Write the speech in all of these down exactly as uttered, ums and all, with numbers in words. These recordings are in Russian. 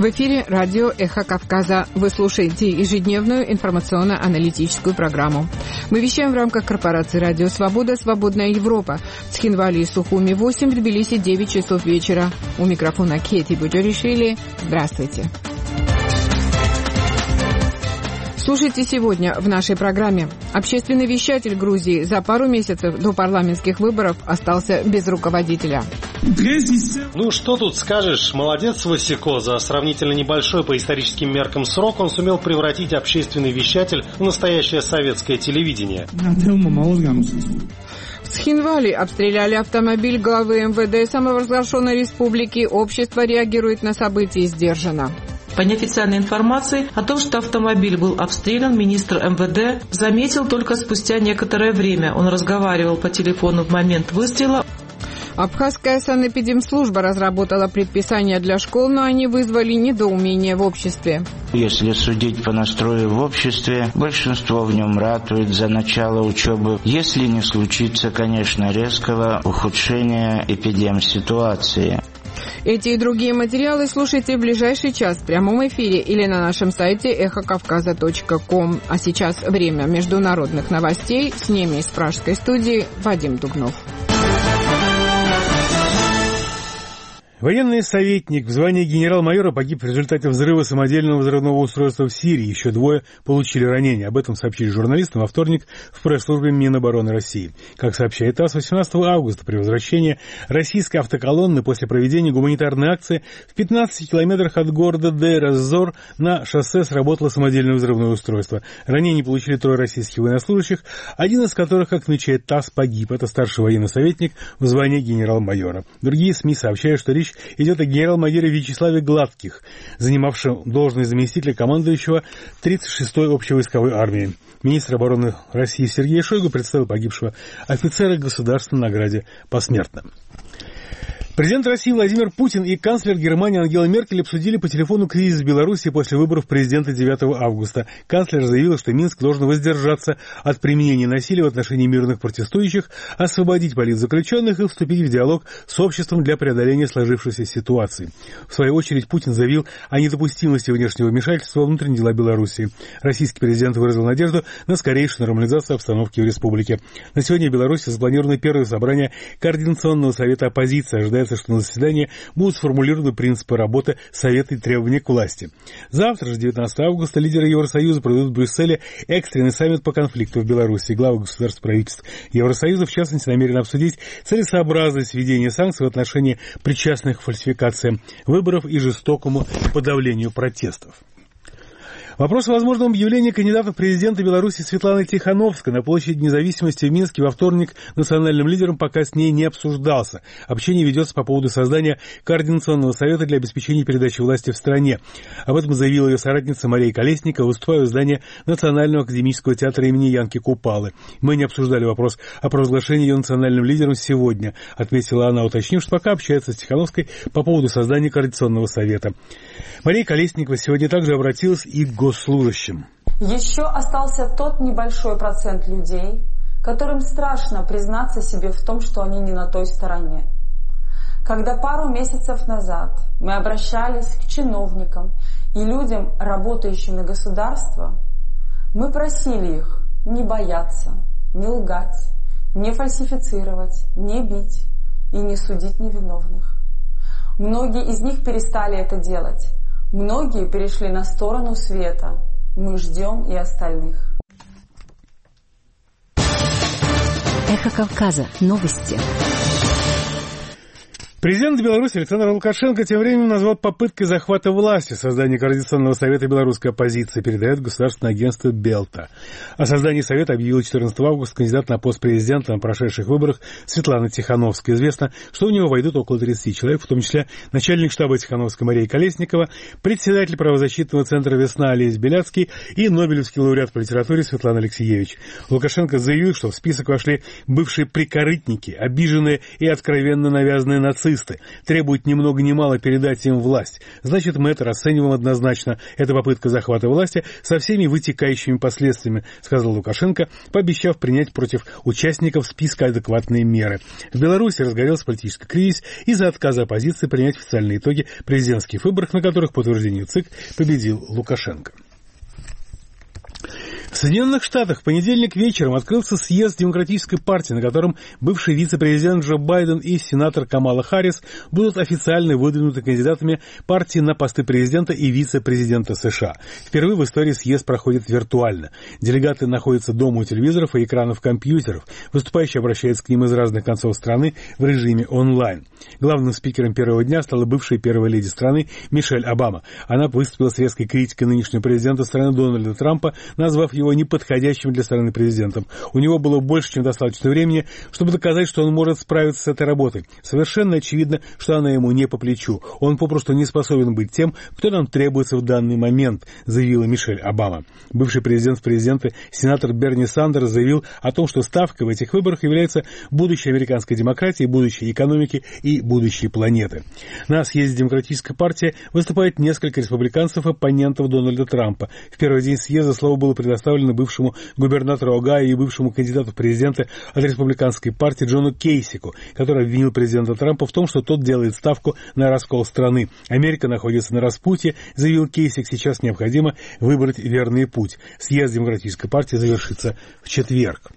В эфире радио «Эхо Кавказа». Вы слушаете ежедневную информационно-аналитическую программу. Мы вещаем в рамках корпорации «Радио Свобода. Свободная Европа». В Цхинвале и Сухуми восемь, в Тбилиси девять часов вечера. У микрофона Кети Буджаришвили. Здравствуйте. Слушайте сегодня в нашей программе. Общественный вещатель Грузии за пару месяцев до парламентских выборов остался без руководителя. Ну, что тут скажешь, молодец Васико. За сравнительно небольшой по историческим меркам срок он сумел превратить общественный вещатель в настоящее советское телевидение. В Цхинвале обстреляли автомобиль главы эм вэ дэ самопровозглашенной республики. Общество реагирует на события сдержанно. По неофициальной информации о том, что автомобиль был обстрелян, министр эм вэ дэ заметил только спустя некоторое время. Он разговаривал по телефону в момент выстрела. Абхазская санэпидемслужба разработала предписания для школ, но они вызвали недоумение в обществе. Если судить по настрою в обществе, большинство в нем ратует за начало учебы, если не случится, конечно, резкого ухудшения эпидемситуации. Эти и другие материалы слушайте в ближайший час в прямом эфире или на нашем сайте эхо кавказа точка ком. А сейчас время международных новостей. С ними из пражской студии Вадим Дугнов. Военный советник в звании генерал-майора погиб в результате взрыва самодельного взрывного устройства в Сирии. Еще двое получили ранения. Об этом сообщили журналистам во вторник в пресс-службе Минобороны России. Как сообщает ТАСС, восемнадцатого августа при возвращении российской автоколонны после проведения гуманитарной акции в пятнадцати километрах от города Дейр-эз-Зор на шоссе сработало самодельное взрывное устройство. Ранения получили трое российских военнослужащих, один из которых, как отмечает ТАСС, погиб. Это старший военный советник в звании генерал-майора. Другие СМИ сообщают, что речь идет о генерал-майоре Вячеславе Гладких, занимавшем должность заместителя командующего тридцать шестой общевойсковой армии. Министр обороны России Сергей Шойгу представил погибшего офицера государственной награде посмертно. Президент России Владимир Путин и канцлер Германии Ангела Меркель обсудили по телефону кризис в Беларуси после выборов президента девятого августа. Канцлер заявила, что Минск должен воздержаться от применения насилия в отношении мирных протестующих, освободить политзаключенных и вступить в диалог с обществом для преодоления сложившейся ситуации. В свою очередь Путин заявил о недопустимости внешнего вмешательства во внутренние дела Беларуси. Российский президент выразил надежду на скорейшую нормализацию обстановки в республике. На сегодня в Беларуси запланировано первое собрание Координационного совета оппозиции. Ожидается, что на заседании будут сформулированы принципы работы Совета и требования к власти. Завтра же, девятнадцатого августа, лидеры Евросоюза проведут в Брюсселе экстренный саммит по конфликту в Беларуси. Главы государств и правительств Евросоюза, в частности, намерены обсудить целесообразность введения санкций в отношении причастных к фальсификациям выборов и жестокому подавлению протестов. Вопрос о возможном объявлении кандидата в президенты Беларуси Светланы Тихановской на площади Независимости в Минске во вторник национальным лидером пока с ней не обсуждался. Общение ведется по поводу создания Координационного совета для обеспечения передачи власти в стране. Об этом заявила ее соратница Мария Колесникова, выступая в здании Национального академического театра имени Янки Купалы. «Мы не обсуждали вопрос о провозглашении ее национальным лидером сегодня», отметила она, уточнив, что пока общается с Тихановской по поводу создания Координационного совета. Мария Колесникова сегодня также обратилась и к госслужащим. Еще остался тот небольшой процент людей, которым страшно признаться себе в том, что они не на той стороне. Когда пару месяцев назад мы обращались к чиновникам и людям, работающим на государство, мы просили их не бояться, не лгать, не фальсифицировать, не бить и не судить невиновных. Многие из них перестали это делать. Многие перешли на сторону света. Мы ждем и остальных. Эхо Кавказа. Новости. Президент Беларуси Александр Лукашенко тем временем назвал попыткой захвата власти создание Координационного совета белорусской оппозиции, передает государственное агентство Белта. О создании совета объявил четырнадцатого августа кандидат на пост президента на прошедших выборах Светлана Тихановская. Известно, что в него войдут около тридцати человек, в том числе начальник штаба Тихановской Мария Колесникова, председатель правозащитного центра «Весна» Олесь Беляцкий и нобелевский лауреат по литературе Светлана Алексеевич. Лукашенко заявил, что в список вошли бывшие прикорытники, обиженные и откровенно навязанные нацисты, нацисты, требуют ни много ни мало передать им власть. Значит, мы это расцениваем однозначно. Это попытка захвата власти со всеми вытекающими последствиями, сказал Лукашенко, пообещав принять против участников списка адекватные меры. В Беларуси разгорелся политический кризис из-за отказа оппозиции принять официальные итоги президентских выборов, на которых, по утверждению ЦИК, победил Лукашенко. В Соединенных Штатах в понедельник вечером открылся съезд Демократической партии, на котором бывший вице-президент Джо Байден и сенатор Камала Харрис будут официально выдвинуты кандидатами партии на посты президента и вице-президента США. Впервые в истории съезд проходит виртуально. Делегаты находятся дома у телевизоров и экранов компьютеров. Выступающие обращаются к ним из разных концов страны в режиме онлайн. Главным спикером первого дня стала бывшая первая леди страны Мишель Обама. Она выступила с резкой критикой нынешнего президента страны Дональда Трампа, назвав его неподходящим для страны президентом. У него было больше, чем достаточно времени, чтобы доказать, что он может справиться с этой работой. Совершенно очевидно, что она ему не по плечу. Он попросту не способен быть тем, кто нам требуется в данный момент, заявила Мишель Обама. Бывший президент-президенты, сенатор Берни Сандерс заявил о том, что ставкой в этих выборах является будущее американской демократии, будущее экономики и будущее планеты. На съезде Демократической партии выступает несколько республиканцев-оппонентов Дональда Трампа. В первый день съезда слово было предоставлено бывшему губернатору Огайо и бывшему кандидату в президенты от республиканской партии Джону Кейсику, который обвинил президента Трампа в том, что тот делает ставку на раскол страны. Америка находится на распутье, заявил Кейсик, сейчас необходимо выбрать верный путь. Съезд Демократической партии завершится в четверг.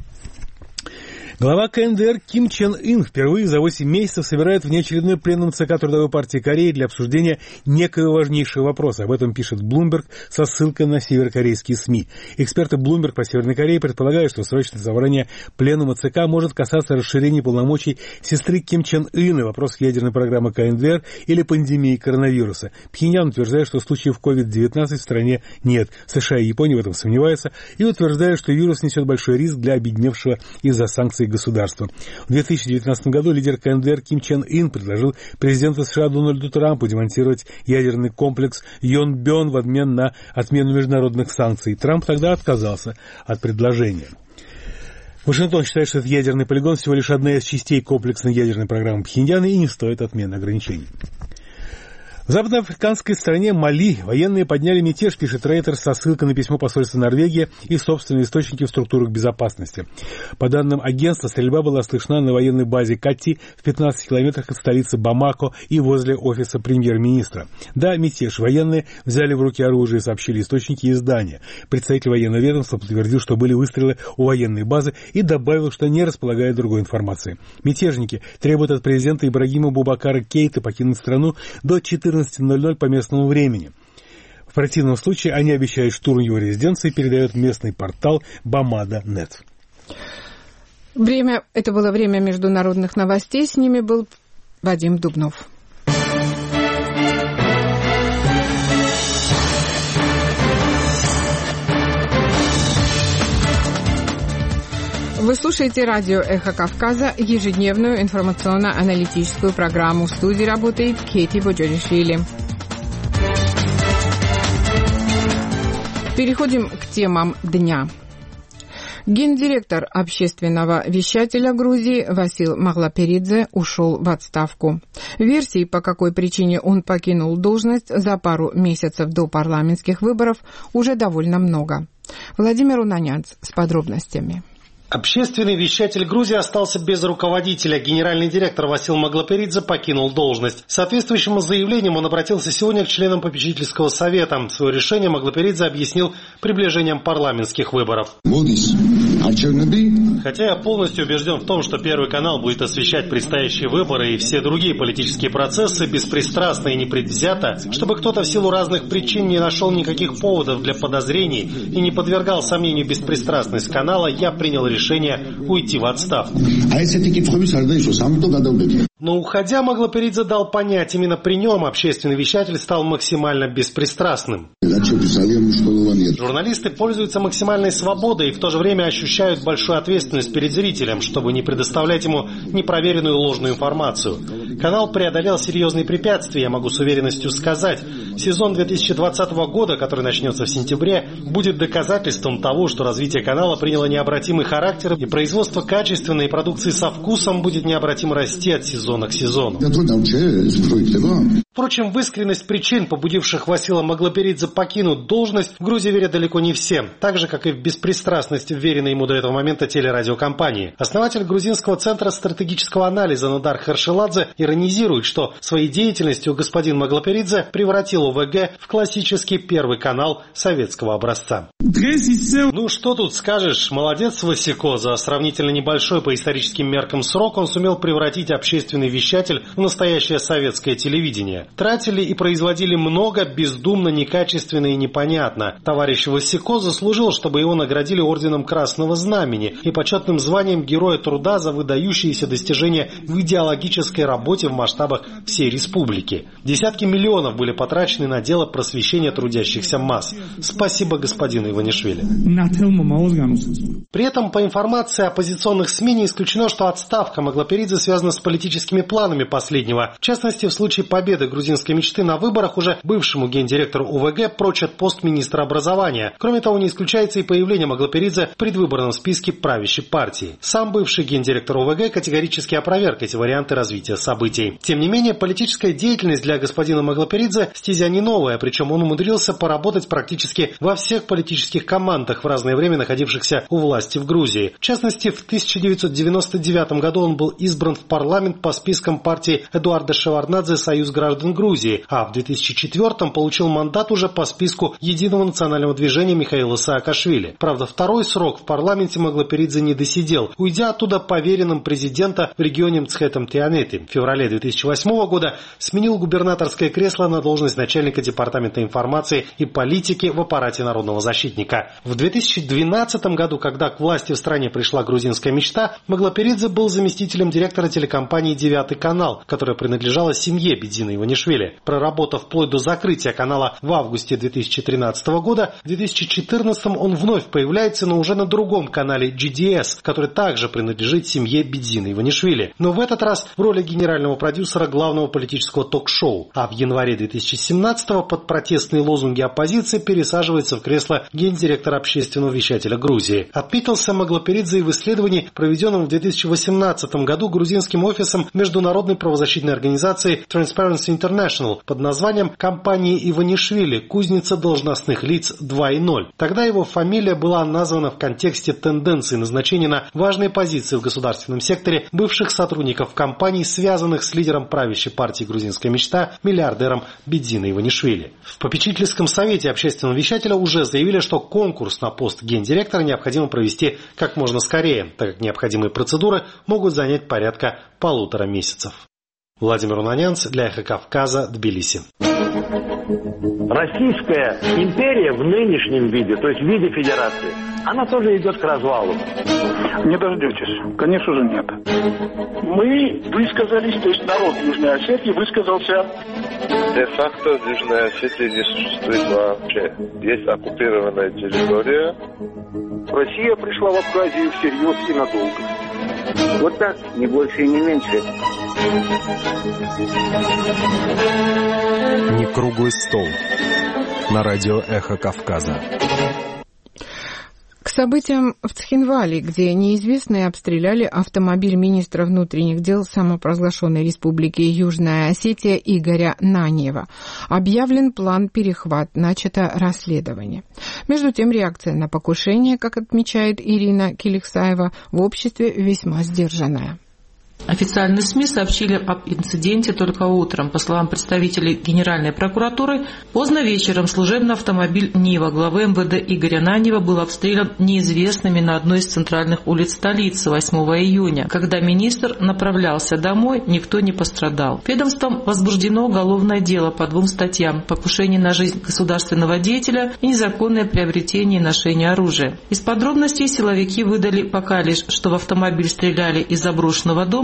Глава ка эн дэ эр Ким Чен Ын впервые за восемь месяцев собирает внеочередной пленум ЦК Трудовой партии Кореи для обсуждения некоего важнейшего вопроса. Об этом пишет Bloomberg со ссылкой на северокорейские СМИ. Эксперты Bloomberg по Северной Корее предполагают, что срочное собрание пленума ЦК может касаться расширения полномочий сестры Ким Чен Ына, вопрос ядерной программы ка эн дэ эр или пандемии коронавируса. Пхеньян утверждает, что случаев ковид девятнадцать в стране нет. США и Япония в этом сомневаются и утверждают, что вирус несет большой риск для обедневшего из-за санкций государства. В две тысячи девятнадцатом году лидер ка эн дэ эр Ким Чен Ын предложил президенту США Дональду Трампу демонтировать ядерный комплекс Йонбён в обмен на отмену международных санкций. Трамп тогда отказался от предложения. Вашингтон считает, что этот ядерный полигон всего лишь одна из частей комплексной ядерной программы Пхеньяна и не стоит отмены ограничений. В западноафриканской стране Мали военные подняли мятеж, пишет Reuters со ссылкой на письмо посольства Норвегии и собственные источники в структурах безопасности. По данным агентства, стрельба была слышна на военной базе Кати в пятнадцати километрах от столицы Бамако и возле офиса премьер-министра. Да, мятеж. Военные взяли в руки оружие, сообщили источники издания. Представитель военного ведомства подтвердил, что были выстрелы у военной базы и добавил, что не располагает другой информации. Мятежники требуют от президента Ибрагима Бубакара Кейта покинуть страну до четырнадцати ноль ноль по местному времени. В противном случае они обещают штурм его резиденции, передает местный портал Бамада точка нет. Время, это было время международных новостей. С ними был Вадим Дубнов. Вы слушаете радио «Эхо Кавказа», ежедневную информационно-аналитическую программу. В студии работает Кейти Боджоришвили. Переходим к темам дня. Гендиректор общественного вещателя Грузии Васил Маглаперидзе ушел в отставку. Версий, по какой причине он покинул должность за пару месяцев до парламентских выборов, уже довольно много. Владимир Унанянц с подробностями. Общественный вещатель Грузии остался без руководителя. Генеральный директор Васил Маглаперидзе покинул должность. Соответствующим заявлением он обратился сегодня к членам попечительского совета. Свое решение Маглаперидзе объяснил приближением парламентских выборов. Хотя я полностью убежден в том, что Первый канал будет освещать предстоящие выборы и все другие политические процессы беспристрастно и непредвзято, чтобы кто-то в силу разных причин не нашел никаких поводов для подозрений и не подвергал сомнению беспристрастность канала, я принял решение решение уйти в отставку. Но уходя, Маглаперидзе дал понять, именно при нем общественный вещатель стал максимально беспристрастным. Журналисты пользуются максимальной свободой и в то же время ощущают большую ответственность перед зрителем, чтобы не предоставлять ему непроверенную ложную информацию. Канал преодолел серьезные препятствия, я могу с уверенностью сказать. Сезон две тысячи двадцатого года, который начнется в сентябре, будет доказательством того, что развитие канала приняло необратимый характер, и производство качественной продукции со вкусом будет необратимо расти от сезона к сезону. Впрочем, в искренность причин, побудивших Васила Маглоперидзе покинуть должность, в Грузии верят далеко не все, так же, как и в беспристрастность вверенной ему до этого момента телерадиокомпании. Основатель грузинского центра стратегического анализа Нодар Харшеладзе иронизирует, что своей деятельностью господин Маглоперидзе превратил ОВГ в классический первый канал советского образца. Ну что тут скажешь, молодец Васико, за сравнительно небольшой по историческим меркам срок он сумел превратить общественный вещатель в настоящее советское телевидение. Тратили и производили много, бездумно, некачественно и непонятно. Товарищ Васико заслужил, чтобы его наградили орденом Красного Знамени и почетным званием Героя Труда за выдающиеся достижения в идеологической работе в масштабах всей республики. Десятки миллионов были потрачены на дело просвещения трудящихся масс. Спасибо господину Иванишвили. При этом, по информации оппозиционных СМИ, не исключено, что отставка Маглоперидзе связана с политическими планами последнего. В частности, в случае победы грузинской мечты на выборах уже бывшему гендиректору ОВГ прочат пост министра образования. Кроме того, не исключается и появление Маглоперидзе в предвыборном списке правящей партии. Сам бывший гендиректор ОВГ категорически опроверг эти варианты развития событий. Тем не менее, политическая деятельность для господина Маглоперидзе стезя не новая, причем он умудрился поработать практически во всех политических командах в разное время находившихся у власти в Грузии. В частности, в тысяча девятьсот девяносто девятом году он был избран в парламент по спискам партии Эдуарда Шеварднадзе «Союз граждан Грузии», а в две тысячи четвёртом получил мандат уже по списку Единого национального движения Михаила Саакашвили. Правда, второй срок в парламенте Маглоперидзе не досидел, уйдя оттуда поверенным президента в регионе Мцхетам-Тианети. В феврале две тысячи восьмого года сменил губернаторское кресло на должность начальника департамента информации и политики в аппарате народного защитника. В две тысячи двенадцатом году, когда к власти в стране пришла грузинская мечта, Маглоперидзе был заместителем директора телекомпании «Девятый канал», которая принадлежала семье Бедзина Иванишвили. Проработав вплоть до закрытия канала в августе две тысячи тринадцатого года, в две тысячи четырнадцатом он вновь появляется, но уже на другом канале джи ди эс, который также принадлежит семье Бедзина Иванишвили. Но в этот раз в роли генерального продюсера главного политического ток-шоу. А в январе две тысячи семнадцатого под протестные лозунги оппозиции пересаживается в кресло гендиректора общественного вещателя Грузии. Отметился Маглоперидзе и в исследовании, проведенном в две тысячи восемнадцатом году грузинским офисом международной правозащитной организации Transparency International под названием «Компания Иванишвили. Кузница должностных лиц два ноль». Тогда его фамилия была названа в контексте тенденции назначения на важные позиции в государственном секторе бывших сотрудников компаний, связанных с лидером правящей партии «Грузинская мечта» миллиардером Бедзина Иванишвили. В попечительском совете общественного вещателя уже заявили, что конкурс на пост гендиректора необходимо провести как можно скорее, так как необходимые процедуры могут занять порядка полутора месяцев. Владимир Унанянц для «Эхо Кавказа», Тбилиси. Российская империя в нынешнем виде, то есть в виде федерации, она тоже идет к развалу. Не дождетесь. Конечно же нет. Мы высказались, то есть народ Южной Осетии высказался. Де-факто в Южной Осетии не существует вообще. Есть оккупированная территория. Россия пришла в Абхазию всерьез и надолго. Вот так, не больше и не меньше. Не круглый стол. На радио «Эхо Кавказа». К событиям в Цхинвале, где неизвестные обстреляли автомобиль министра внутренних дел самопровозглашенной республики Южная Осетия Игоря Наньева. Объявлен план перехват, начато расследование. Между тем, реакция на покушение, как отмечает Ирина Киликсаева, в обществе весьма сдержанная. Официальные СМИ сообщили об инциденте только утром. По словам представителей Генеральной прокуратуры, поздно вечером служебный автомобиль Нива главы эм вэ дэ Игоря Наньева был обстрелян неизвестными на одной из центральных улиц столицы восьмого июня. Когда министр направлялся домой, никто не пострадал. Ведомством возбуждено уголовное дело по двум статьям: покушение на жизнь государственного деятеля и незаконное приобретение и ношение оружия. Из подробностей силовики выдали пока лишь, что в автомобиль стреляли из заброшенного дома,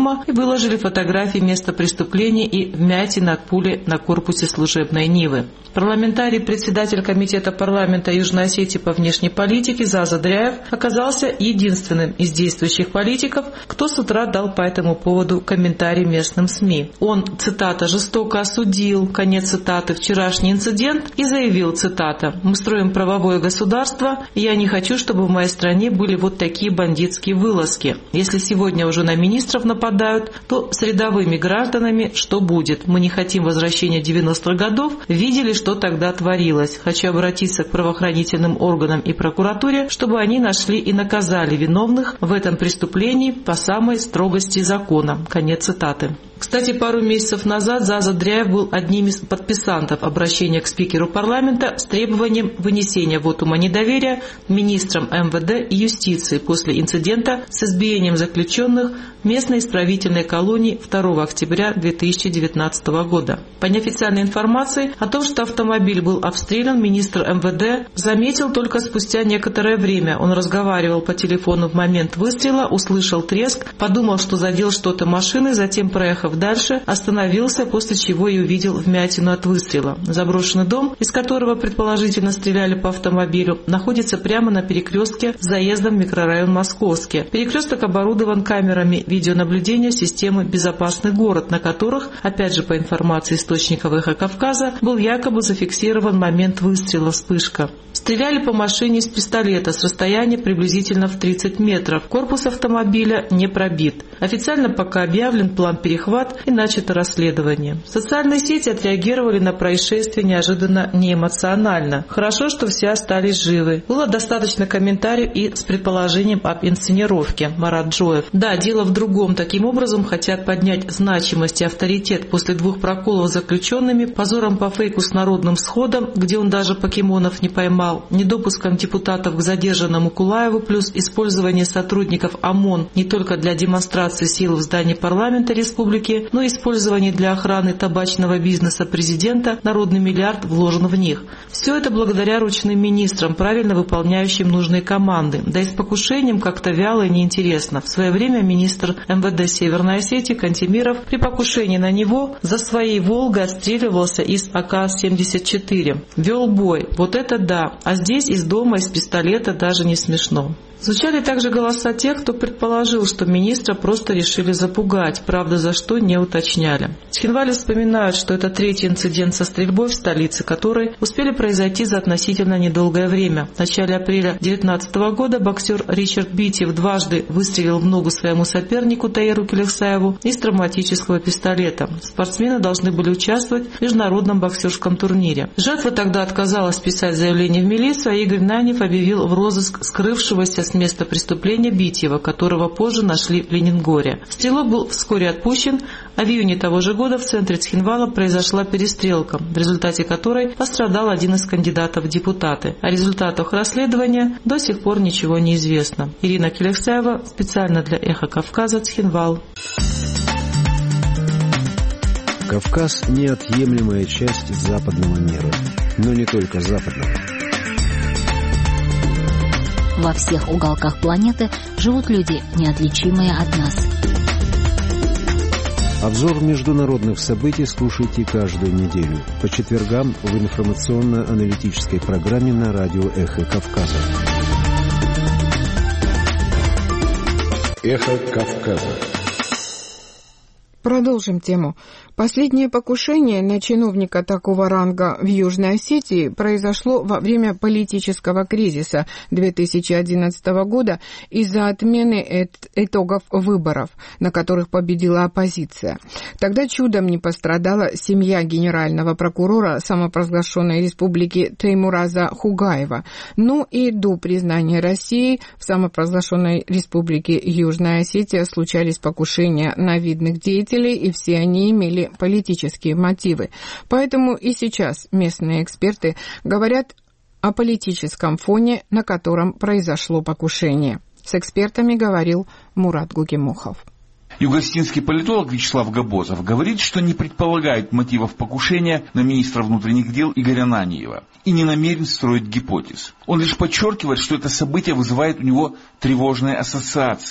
дома и выложили фотографии места преступления и вмятин от пули на корпусе служебной Нивы. Парламентарий, председатель комитета парламента Южной Осетии по внешней политике Заза Дряев оказался единственным из действующих политиков, кто с утра дал по этому поводу комментарий местным СМИ. Он, цитата, «жестоко осудил», конец цитаты, вчерашний инцидент и заявил, цитата, «мы строим правовое государство, и я не хочу, чтобы в моей стране были вот такие бандитские вылазки. Если сегодня уже на министров нападают, то с рядовыми гражданами что будет? Мы не хотим возвращения девяностых годов, видели, что тогда творилось. Хочу обратиться к правоохранительным органам и прокуратуре, чтобы они нашли и наказали виновных в этом преступлении по самой строгости закона». Конец цитаты. Кстати, пару месяцев назад Заза Дряев был одним из подписантов обращения к спикеру парламента с требованием вынесения вотума недоверия министрам эм вэ дэ и юстиции после инцидента с избиением заключенных в местной исправительной колонии второго октября две тысячи девятнадцатого года. По неофициальной информации о том, что автомобиль был обстрелян, министр эм вэ дэ заметил только спустя некоторое время. Он разговаривал по телефону в момент выстрела, услышал треск, подумал, что задел что-то машиной, затем, проехав дальше, остановился, после чего и увидел вмятину от выстрела. Заброшенный дом, из которого предположительно стреляли по автомобилю, находится прямо на перекрестке с заездом в микрорайон Московский. Перекресток оборудован камерами видеонаблюдения системы «Безопасный город», на которых, опять же по информации источников «Эхо Кавказа», был якобы зафиксирован момент выстрела, вспышка. Стреляли по машине из пистолета с расстояния приблизительно в тридцать метров. Корпус автомобиля не пробит. Официально пока объявлен план перехвата и начато расследование. Социальные сети отреагировали на происшествие неожиданно неэмоционально. Хорошо, что все остались живы. Было достаточно комментариев и с предположением об инсценировке. Марат Джоев. Да, дело в другом. Таким образом хотят поднять значимость и авторитет после двух проколов с заключенными, позором по фейку с народным сходом, где он даже покемонов не поймал, недопуском депутатов к задержанному Кулаеву, плюс использование сотрудников ОМОН не только для демонстрации сил в здании парламента республики, но и использование для охраны табачного бизнеса президента, народный миллиард вложен в них. Все это благодаря ручным министрам, правильно выполняющим нужные команды. Да и с покушением как-то вяло и неинтересно. В свое время министр эм вэ дэ Северной Осетии Кантемиров при покушении на него за своей «Волгой» отстреливался из а ка семьдесят четыре. Вел бой. Вот это да. А здесь из дома, из пистолета даже не смешно. Звучали также голоса тех, кто предположил, что министра просто решили запугать, правда, за что не уточняли. Цхинвали вспоминают, что это третий инцидент со стрельбой в столице, которые успели произойти за относительно недолгое время. В начале апреля две тысячи девятнадцатого года боксер Ричард Битьев дважды выстрелил в ногу своему сопернику Таиру Келехсаеву из травматического пистолета. Спортсмены должны были участвовать в международном боксерском турнире. Жертва тогда отказалась писать заявление в милицию, а Игорь Нанев объявил в розыск скрывшегося с места преступления Битьева, которого позже нашли в Ленингоре. Стрелок был вскоре отпущен, а в июне того же года в центре Цхинвала произошла перестрелка, в результате которой пострадал один из кандидатов в депутаты. О результатах расследования до сих пор ничего не известно. Ирина Келехсаева, специально для «Эхо Кавказа», Цхинвал. Кавказ – неотъемлемая часть западного мира, но не только западного. Во всех уголках планеты живут люди, неотличимые от нас. Обзор международных событий слушайте каждую неделю по четвергам в информационно-аналитической программе на радио «Эхо Кавказа». «Эхо Кавказа». Продолжим тему. Последнее покушение на чиновника такого ранга в Южной Осетии произошло во время политического кризиса две тысячи одиннадцатого года из-за отмены итогов выборов, на которых победила оппозиция. Тогда чудом не пострадала семья генерального прокурора самопровозглашенной республики Теймураза Хугаева. Но и до признания России в самопровозглашенной республике Южная Осетия случались покушения на видных деятелей, и все они имели политические мотивы. Поэтому и сейчас местные эксперты говорят о политическом фоне, на котором произошло покушение. С экспертами говорил Мурат Гугемухов. Юго-осетинский политолог Вячеслав Габозов говорит, что не предполагает мотивов покушения на министра внутренних дел Игоря Наниева и не намерен строить гипотез. Он лишь подчеркивает, что это событие вызывает у него тревожные ассоциации.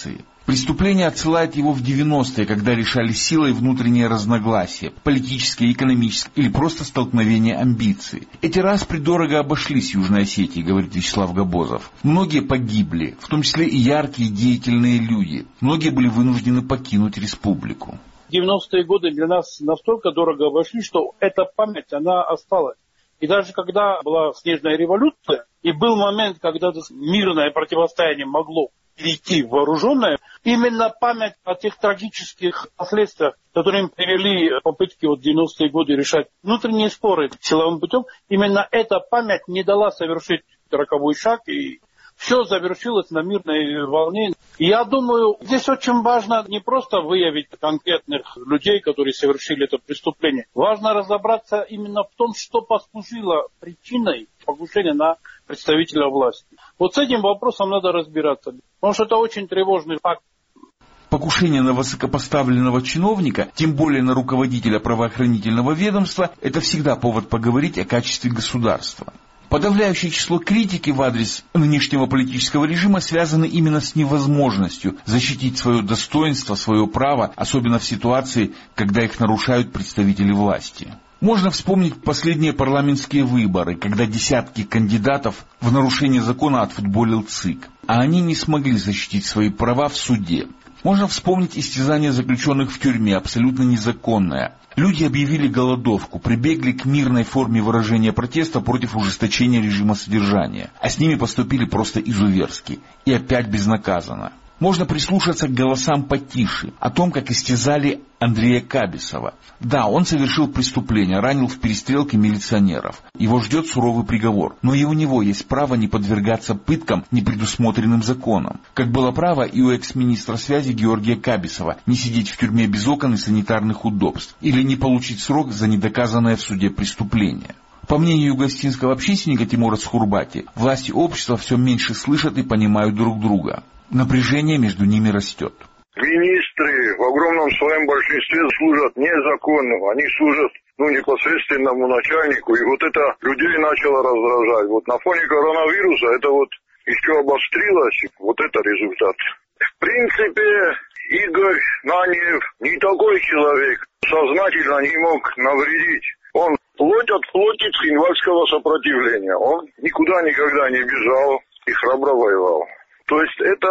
Преступление отсылает его в девяностые, когда решали силой внутренние разногласия, политические, экономические или просто столкновение амбиций. Эти распри дорого обошлись Южной Осетии, говорит Вячеслав Габозов. Многие погибли, в том числе и яркие деятельные люди. Многие были вынуждены покинуть республику. девяностые годы для нас настолько дорого обошли, что эта память, она осталась. И даже когда была снежная революция, и был момент, когда мирное противостояние могло перейти в вооруженное, именно память о тех трагических последствиях, которым привели попытки вот в девяностые годы решать внутренние споры силовым путем, именно эта память не дала совершить роковой шаг, и все завершилось на мирной волне. И я думаю, здесь очень важно не просто выявить конкретных людей, которые совершили это преступление. Важно разобраться именно в том, что послужило причиной покушения на представителя власти. Вот с этим вопросом надо разбираться, потому что это очень тревожный факт. Покушение на высокопоставленного чиновника, тем более на руководителя правоохранительного ведомства, это всегда повод поговорить о качестве государства. Подавляющее число критики в адрес нынешнего политического режима связано именно с невозможностью защитить свое достоинство, свое право, особенно в ситуации, когда их нарушают представители власти. Можно вспомнить последние парламентские выборы, когда десятки кандидатов в нарушение закона отфутболил ЦИК, а они не смогли защитить свои права в суде. Можно вспомнить истязание заключенных в тюрьме, абсолютно незаконное. Люди объявили голодовку, прибегли к мирной форме выражения протеста против ужесточения режима содержания, а с ними поступили просто изуверски и опять безнаказанно. Можно прислушаться к голосам потише, о том, как истязали Андрея Кабисова. Да, он совершил преступление, ранил в перестрелке милиционеров. Его ждет суровый приговор, но и у него есть право не подвергаться пыткам, не предусмотренным законом. Как было право и у экс-министра связи Георгия Кабисова не сидеть в тюрьме без окон и санитарных удобств, или не получить срок за недоказанное в суде преступление. По мнению югославского общественника Тимура Схурбати, власти общества все меньше слышат и понимают друг друга. Напряжение между ними растет. Министры в огромном своем большинстве служат незаконно. Они служат ну, непосредственному начальнику. И вот это людей начало раздражать. Вот на фоне коронавируса это вот еще обострилось. Вот это результат. В принципе, Игорь Наниев не такой человек. Сознательно не мог навредить. Он плоть от плоти цхинвальского сопротивления. Он никуда никогда не бежал и храбро воевал. То есть это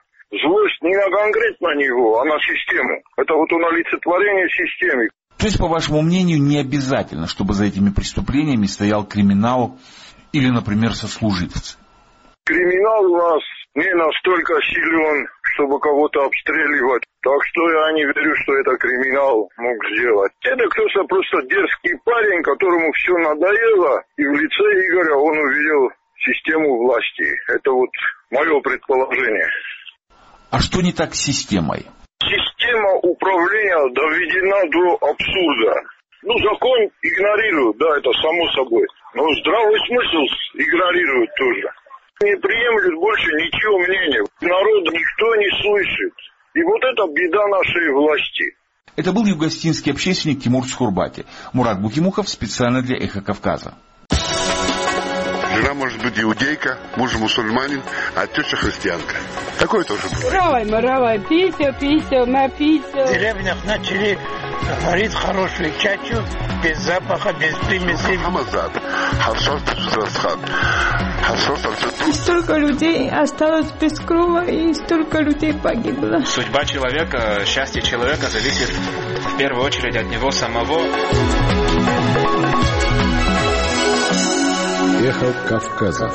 злость не на конкретно него, а на систему. Это вот он олицетворение системы. То есть, по вашему мнению, не обязательно, чтобы за этими преступлениями стоял криминал или, например, сослуживцы? Криминал у нас не настолько силен, чтобы кого-то обстреливать. Так что я не верю, что это криминал мог сделать. Это кто-то просто дерзкий парень, которому все надоело, и в лице Игоря он увидел систему власти. Это вот мое предположение. А что не так с системой? Система управления доведена до абсурда. Ну, закон игнорируют, да, это само собой. Но здравый смысл игнорируют тоже. Не приемлют больше ничего мнения. Народ никто не слышит. И вот это беда нашей власти. Это был югостинский общественник Тимур Схурбати. Мурат Букимухов специально для «Эхо Кавказа». Жена может быть иудейка, муж мусульманин, а теща христианка. Такое тоже бывает. Равай, маравай, пися, пися, напися. В деревнях начали варить хорошую чачу, без запаха, без примесей. Хамазад, харшот расхат, харшот. Столько людей осталось без крова, и столько людей погибло. Судьба человека, счастье человека зависит в первую очередь от него самого. Эхо Кавказа.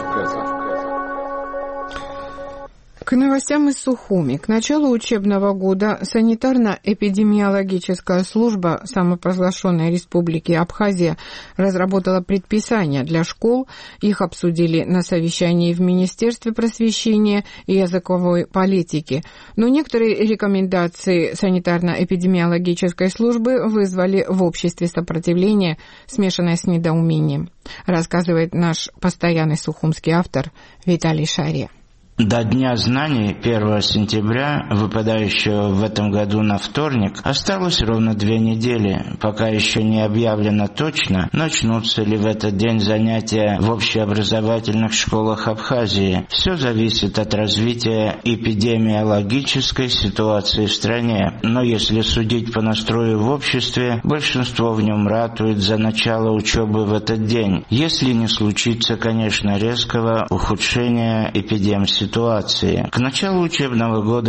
К новостям из Сухуми. К началу учебного года санитарно-эпидемиологическая служба самопровозглашенной Республики Абхазия разработала предписания для школ. Их обсудили на совещании в Министерстве просвещения и языковой политики. Но некоторые рекомендации санитарно-эпидемиологической службы вызвали в обществе сопротивление, смешанное с недоумением, рассказывает наш постоянный сухумский автор Виталий Шаре. До Дня знаний первого сентября, выпадающего в этом году на вторник, осталось ровно две недели, пока еще не объявлено точно, начнутся ли в этот день занятия в общеобразовательных школах Абхазии. Все зависит от развития эпидемиологической ситуации в стране. Но если судить по настрою в обществе, большинство в нем ратует за начало учебы в этот день, если не случится, конечно, резкого ухудшения эпидемситуации. Ситуации. К началу учебного года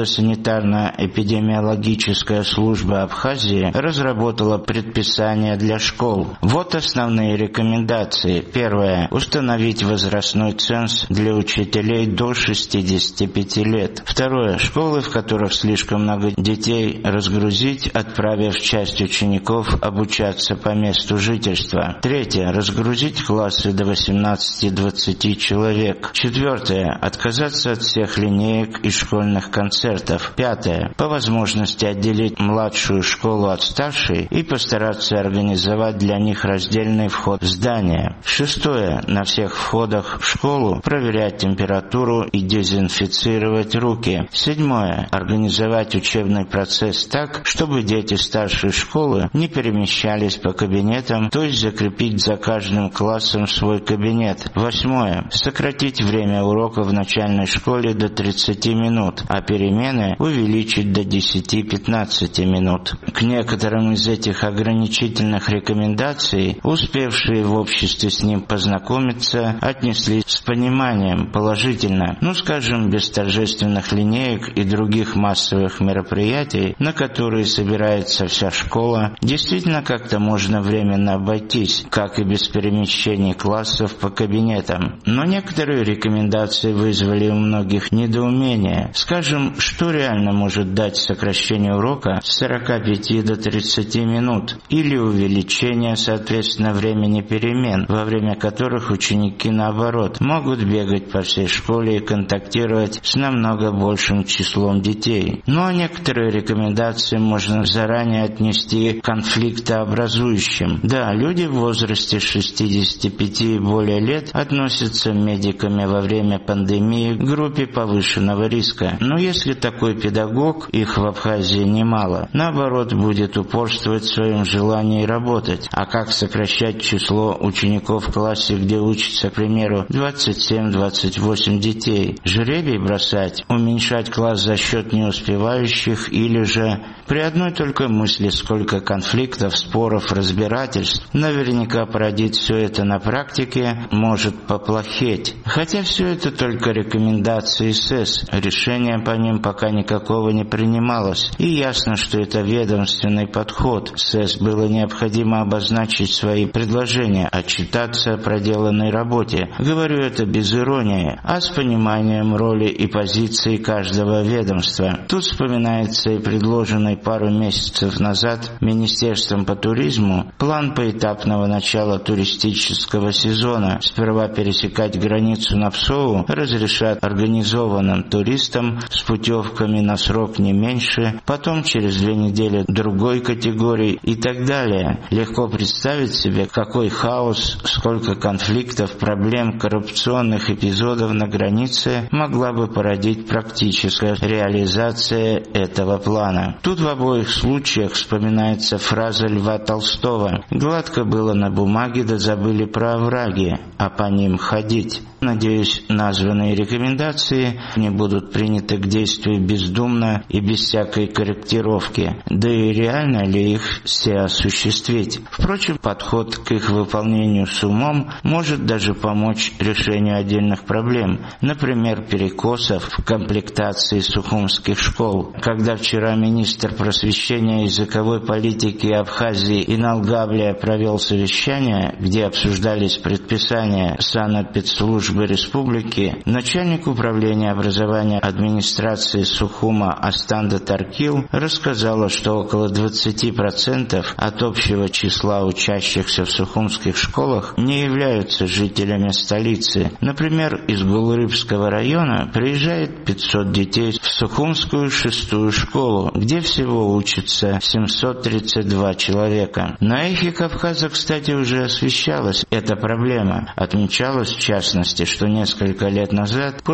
санитарно-эпидемиологическая служба Абхазии разработала предписания для школ. Вот основные рекомендации. Первое. Установить возрастной ценз для учителей до шестидесяти пяти лет. Второе. Школы, в которых слишком много детей, разгрузить, отправив часть учеников обучаться по месту жительства. Третье. Разгрузить классы до восемнадцати-двадцати человек. Четвертое. Отказаться от всех линеек и школьных концертов. Пятое. По возможности отделить младшую школу от старшей и постараться организовать для них раздельный вход в здание. Шестое. На всех входах в школу проверять температуру и дезинфицировать руки. Седьмое. Организовать учебный процесс так, чтобы дети старшей школы не перемещались по кабинетам, то есть закрепить за каждым классом свой кабинет. Восьмое. Сократить время уроков в начальной школе до тридцати минут, а перемены увеличить до десяти-пятнадцати минут. К некоторым из этих ограничительных рекомендаций, успевшие в обществе с ним познакомиться, отнеслись с пониманием, положительно. Ну, скажем, без торжественных линеек и других массовых мероприятий, на которые собирается вся школа, действительно как-то можно временно обойтись, как и без перемещений классов по кабинетам. Но некоторые рекомендации вызвали у многих недоумение. Скажем, что реально может дать сокращение урока с сорока пяти до тридцати минут или увеличение, соответственно, времени перемен, во время которых ученики, наоборот, могут бегать по всей школе и контактировать с намного большим числом детей. Ну а некоторые рекомендации можно заранее отнести к конфликтообразующим. Да, люди в возрасте шестидесяти пяти и более лет относятся медиками во время пандемии к группе повышенного риска. Но если такой педагог, их в Абхазии немало, наоборот, будет упорствовать в своем желании работать. А как сокращать число учеников в классе, где учатся, к примеру, двадцать семь - двадцать восемь детей? Жребий бросать? Уменьшать класс за счет неуспевающих? Или же при одной только мысли, сколько конфликтов, споров, разбирательств наверняка породить все это на практике, может поплохеть. Хотя все это только рекомендации СЭС, решения по ним пока никакого не принималось. И ясно, что это ведомственный подход. СЭС было необходимо обозначить свои предложения, отчитаться о проделанной работе. Говорю это без иронии, а с пониманием роли и позиции каждого ведомства. Тут вспоминается и предложенный пару месяцев назад Министерством по туризму план поэтапного начала туристического сезона. Сперва пересекать границу на Псову разрешат организованным туристам с путевками на срок не меньше, потом через две недели другой категории и так далее. Легко представить себе, какой хаос, сколько конфликтов, проблем, коррупционных эпизодов на границе могла бы породить практическая реализация этого плана. Тут в обоих случаях вспоминается фраза Льва Толстого: «Гладко было на бумаге, да забыли про овраги, а по ним ходить». Надеюсь, названные рекомендации не будут приняты к действию бездумно и без всякой корректировки. Да и реально ли их все осуществить? Впрочем, подход к их выполнению с умом может даже помочь решению отдельных проблем, например, перекосов в комплектации сухумских школ. Когда вчера министр просвещения и языковой политики Абхазии Иналгавлия провел совещание, где обсуждались предписания санэпидслужбы республики, начальник управления образования администрации Сухума Астанда Таркил рассказала, что около двадцати процентов от общего числа учащихся в сухумских школах не являются жителями столицы. Например, из Гулрыбского района приезжает пятьсот детей в Сухумскую шестую школу, где всего учатся семьсот тридцать два человека. На Эхе Кавказа, кстати, уже освещалась эта проблема. Отмечалось, в частности, что несколько лет назад, после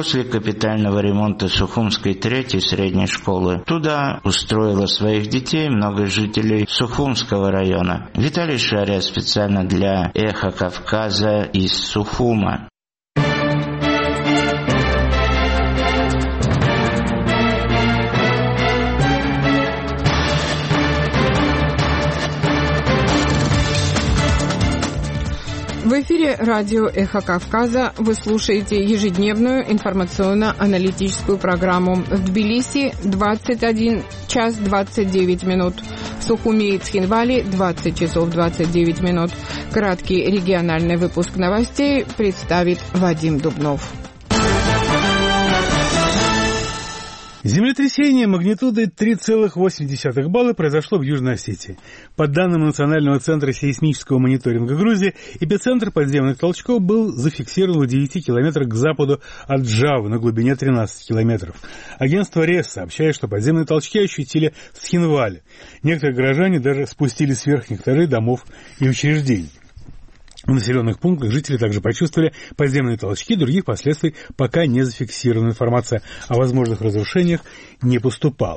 После капитального ремонта Сухумской третьей средней школы туда устроило своих детей много жителей Сухумского района. Виталий Шария специально для «Эхо Кавказа» из Сухума. В эфире радио «Эхо Кавказа». Вы слушаете ежедневную информационно-аналитическую программу. В Тбилиси двадцать один час двадцать девять минут. В Сухуми и Цхинвали двадцать часов двадцать девять минут. Краткий региональный выпуск новостей представит Вадим Дубнов. Землетрясение магнитудой три целых восемь десятых балла произошло в Южной Осетии. По данным Национального центра сейсмического мониторинга Грузии, эпицентр подземных толчков был зафиксирован в девяти километрах к западу от Джавы на глубине тринадцати километров. Агентство РЕС сообщает, что подземные толчки ощутили в Цхинвале. Некоторые горожане даже спустились с верхних этажей домов и учреждений. В населенных пунктах жители также почувствовали подземные толчки, других последствий пока не зафиксирована. Информация о возможных разрушениях не поступала.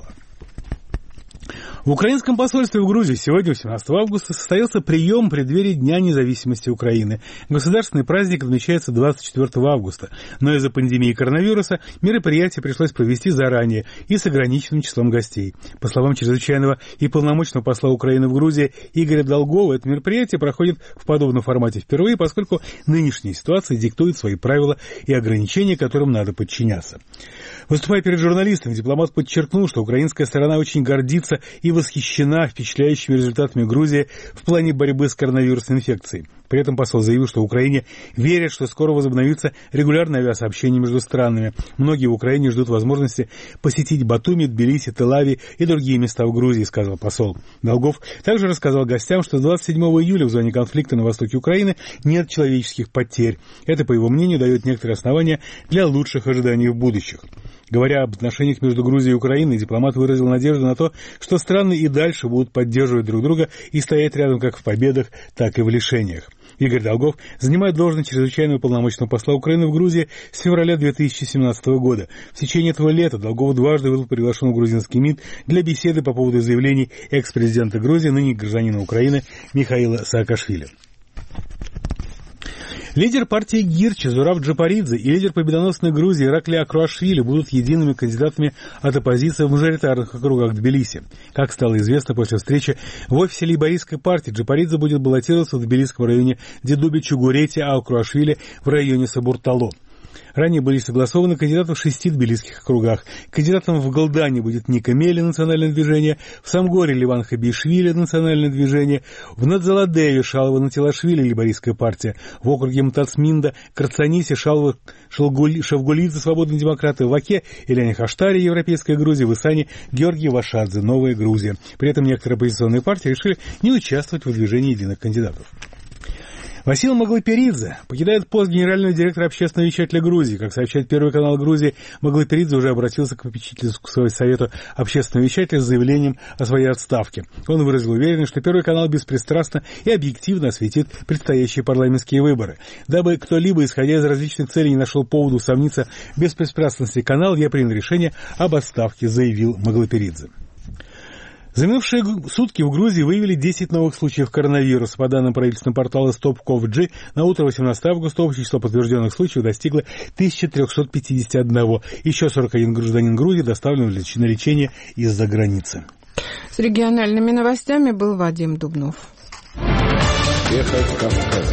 В украинском посольстве в Грузии сегодня, восемнадцатого августа, состоялся прием в преддверии Дня независимости Украины. Государственный праздник отмечается двадцать четвёртого августа, но из-за пандемии коронавируса мероприятие пришлось провести заранее и с ограниченным числом гостей. По словам чрезвычайного и полномочного посла Украины в Грузии Игоря Долгова, это мероприятие проходит в подобном формате впервые, поскольку нынешняя ситуация диктует свои правила и ограничения, которым надо подчиняться. Выступая перед журналистами, дипломат подчеркнул, что украинская сторона очень гордится и восхищена впечатляющими результатами Грузии в плане борьбы с коронавирусной инфекцией. При этом посол заявил, что в Украине верят, что скоро возобновится регулярное авиасообщение между странами. Многие в Украине ждут возможности посетить Батуми, Тбилиси, Тель-Авив и другие места в Грузии, сказал посол. Долгов также рассказал гостям, что двадцать седьмого июля в зоне конфликта на востоке Украины нет человеческих потерь. Это, по его мнению, дает некоторые основания для лучших ожиданий в будущем. Говоря об отношениях между Грузией и Украиной, дипломат выразил надежду на то, что страны и дальше будут поддерживать друг друга и стоять рядом как в победах, так и в лишениях. Игорь Долгов занимает должность чрезвычайного полномочного посла Украины в Грузии с февраля две тысячи семнадцатого года. В течение этого лета Долгов дважды был приглашен в грузинский МИД для беседы по поводу заявлений экс-президента Грузии, ныне гражданина Украины Михаила Саакашвили. Лидер партии Гирчи Зураб Джапаридзе и лидер победоносной Грузии Иракли Акруашвили будут едиными кандидатами от оппозиции в мажоритарных округах Тбилиси. Как стало известно после встречи в офисе лейбористской партии, Джапаридзе будет баллотироваться в Тбилисском районе Дедуби-Чугурети, а Акруашвили в районе Сабуртало. Ранее были согласованы кандидаты в шести тбилисских округах. Кандидатом в Голдане будет Ника Мели, национальное движение, в Самгоре Ливан Хабишвили, национальное движение, в Надзаладеве Шалва Натилашвили, лейбористская партия, в округе Мтацминда Карцанисе Шалва Шавгулидзе, свободные демократы, в Аке Ильяне Хаштари, Европейская Грузия, в Исане Георгий Вашадзе, Новая Грузия. При этом некоторые оппозиционные партии решили не участвовать в выдвижении единых кандидатов. Васил Маглоперидзе покидает пост генерального директора общественного вещателя Грузии. Как сообщает Первый канал Грузии, Маглоперидзе уже обратился к попечительскому совету общественного вещателя с заявлением о своей отставке. Он выразил уверенность, что Первый канал беспристрастно и объективно осветит предстоящие парламентские выборы. Дабы кто-либо, исходя из различных целей, не нашел повода усомниться в беспристрастности канала, я принял решение об отставке, заявил Маглоперидзе. За минувшие сутки в Грузии выявили десять новых случаев коронавируса. По данным правительственного портала StopCovid, на утро восемнадцатого августа общее число подтвержденных случаев достигло тысяча триста пятьдесят один. Еще сорок один гражданин Грузии доставлен на лечение из-за границы. С региональными новостями был Вадим Дубнов. Эхо Кавказа.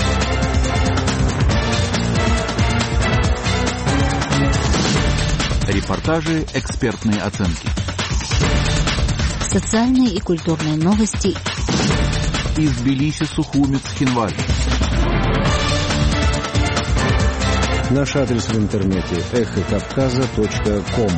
Репортажи, экспертные оценки. Социальные и культурные новости из Тбилиси, Сухуми, Цхинвали. Наш адрес в интернете эхо кавказа точка ком.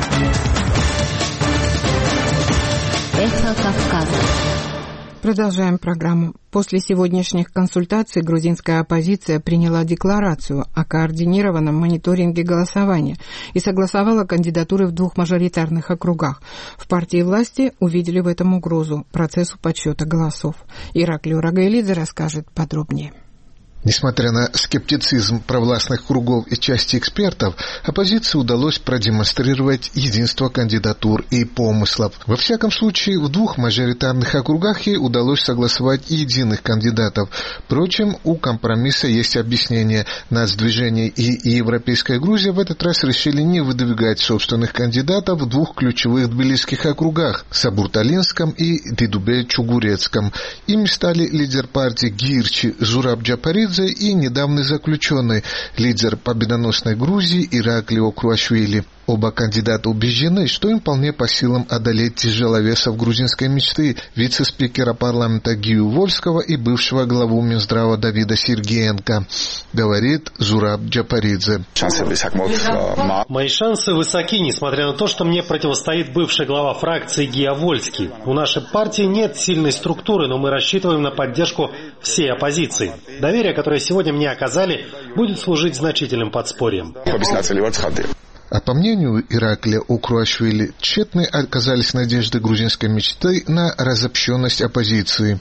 Эхо Кавказа. Продолжаем программу. После сегодняшних консультаций грузинская оппозиция приняла декларацию о координированном мониторинге голосования и согласовала кандидатуры в двух мажоритарных округах. В партии власти увидели в этом угрозу процессу подсчета голосов. Ираклий Урагайлидзе расскажет подробнее. Несмотря на скептицизм провластных кругов и части экспертов, оппозиции удалось продемонстрировать единство кандидатур и помыслов. Во всяком случае, в двух мажоритарных округах ей удалось согласовать единых кандидатов. Впрочем, у компромисса есть объяснение. Нацдвижение и Европейская Грузия в этот раз решили не выдвигать собственных кандидатов в двух ключевых тбилисских округах – Сабурталинском и Дидубе-Чугурецком. Ими стали лидер партии Гирчи Зураб Джапаридзе и недавний заключенный, лидер победоносной Грузии Ираклио Круашвили. Оба кандидата убеждены, что им вполне по силам одолеть тяжеловесов грузинской мечты, вице-спикера парламента Гию Вольского и бывшего главу Минздрава Давида Сергеенко, говорит Зураб Джапаридзе. Мои шансы высоки, несмотря на то, что мне противостоит бывший глава фракции Гия Вольский. У нашей партии нет сильной структуры, но мы рассчитываем на поддержку всей оппозиции. Доверие, которое сегодня мне оказали, будет служить значительным подспорьем. А по мнению Ираклия Укруашвили, тщетны оказались надежды грузинской мечты на разобщенность оппозиции.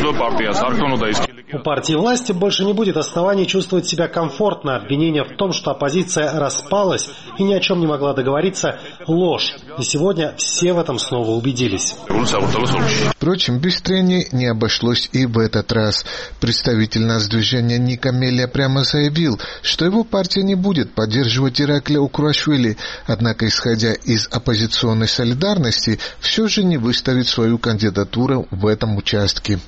У партии власти больше не будет оснований чувствовать себя комфортно. Обвинение в том, что оппозиция распалась и ни о чем не могла договориться, ложь. И сегодня все в этом снова убедились. Впрочем, без трений не обошлось и в этот раз. Представитель нацдвижения Ника Мелия прямо заявил, что его партия не будет поддерживать Ираклия Укруашвили, однако, исходя из оппозиционной солидарности, все же не выставит свою кандидатуру в этом участке.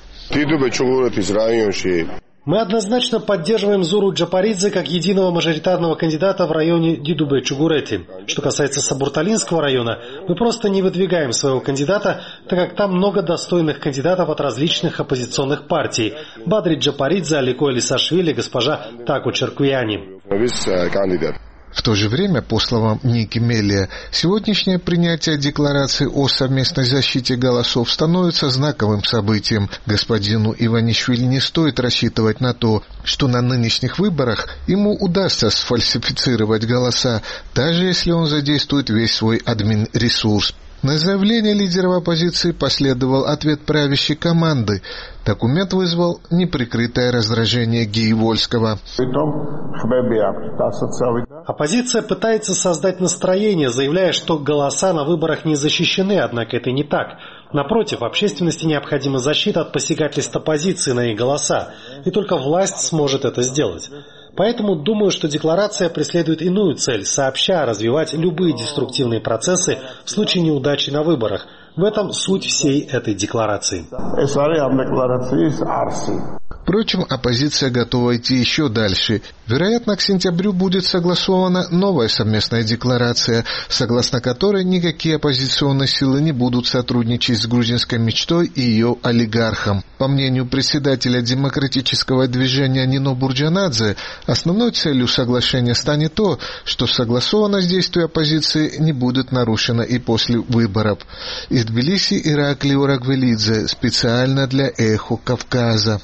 Мы однозначно поддерживаем Зуру Джапаридзе как единого мажоритарного кандидата в районе Дидубе-Чугурети. Что касается Сабурталинского района, мы просто не выдвигаем своего кандидата, так как там много достойных кандидатов от различных оппозиционных партий. Бадри Джапаридзе, Алико Элисашвили, госпожа Таку Черквиани. В то же время, по словам Ники Мелия, сегодняшнее принятие декларации о совместной защите голосов становится знаковым событием. Господину Иванишвили не стоит рассчитывать на то, что на нынешних выборах ему удастся сфальсифицировать голоса, даже если он задействует весь свой админ-ресурс. На заявление лидеров оппозиции последовал ответ правящей команды. Документ вызвал неприкрытое раздражение Гии Вольского. Оппозиция пытается создать настроение, заявляя, что голоса на выборах не защищены, однако это не так. Напротив, общественности необходима защита от посягательств оппозиции на их голоса, и только власть сможет это сделать. Поэтому думаю, что декларация преследует иную цель, сообща развивать любые деструктивные процессы в случае неудачи на выборах. В этом суть всей этой декларации. Впрочем, оппозиция готова идти еще дальше. Вероятно, к сентябрю будет согласована новая совместная декларация, согласно которой никакие оппозиционные силы не будут сотрудничать с грузинской мечтой и ее олигархом. По мнению председателя демократического движения Нино Бурджанадзе, основной целью соглашения станет то, что согласованность действий оппозиции не будет нарушена и после выборов. Из Тбилиси Ираклио Рагвелидзе специально для «Эхо Кавказа».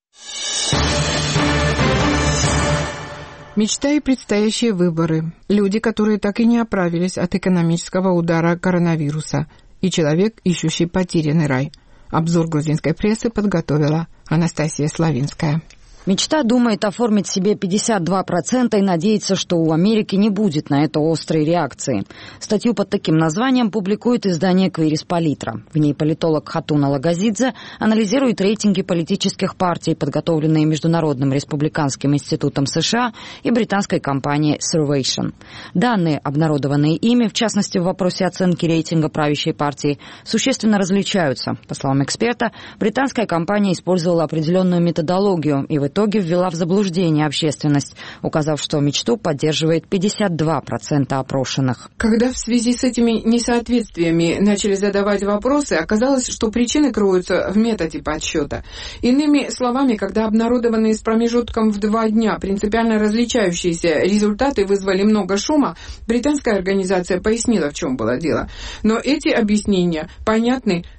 Мечта и предстоящие выборы. Люди, которые так и не оправились от экономического удара коронавируса. И человек, ищущий потерянный рай. Обзор грузинской прессы подготовила Анастасия Славинская. Мечта думает оформить себе пятьдесят два процента и надеется, что у Америки не будет на это острой реакции. Статью под таким названием публикует издание «Квирис Политра». В ней политолог Хатуна Лагазидзе анализирует рейтинги политических партий, подготовленные Международным республиканским институтом США и британской компанией Survation. Данные, обнародованные ими, в частности в вопросе оценки рейтинга правящей партии, существенно различаются. По словам эксперта, британская компания использовала определенную методологию и в итоге В итоге ввела в заблуждение общественность, указав, что мечту поддерживает пятьдесят два процента опрошенных. Когда в связи с этими несоответствиями начали задавать вопросы, оказалось, что причины кроются в методе подсчета. Иными словами, когда обнародованные с промежутком в два дня принципиально различающиеся результаты вызвали много шума, британская организация пояснила, в чем было дело. Но эти объяснения понятны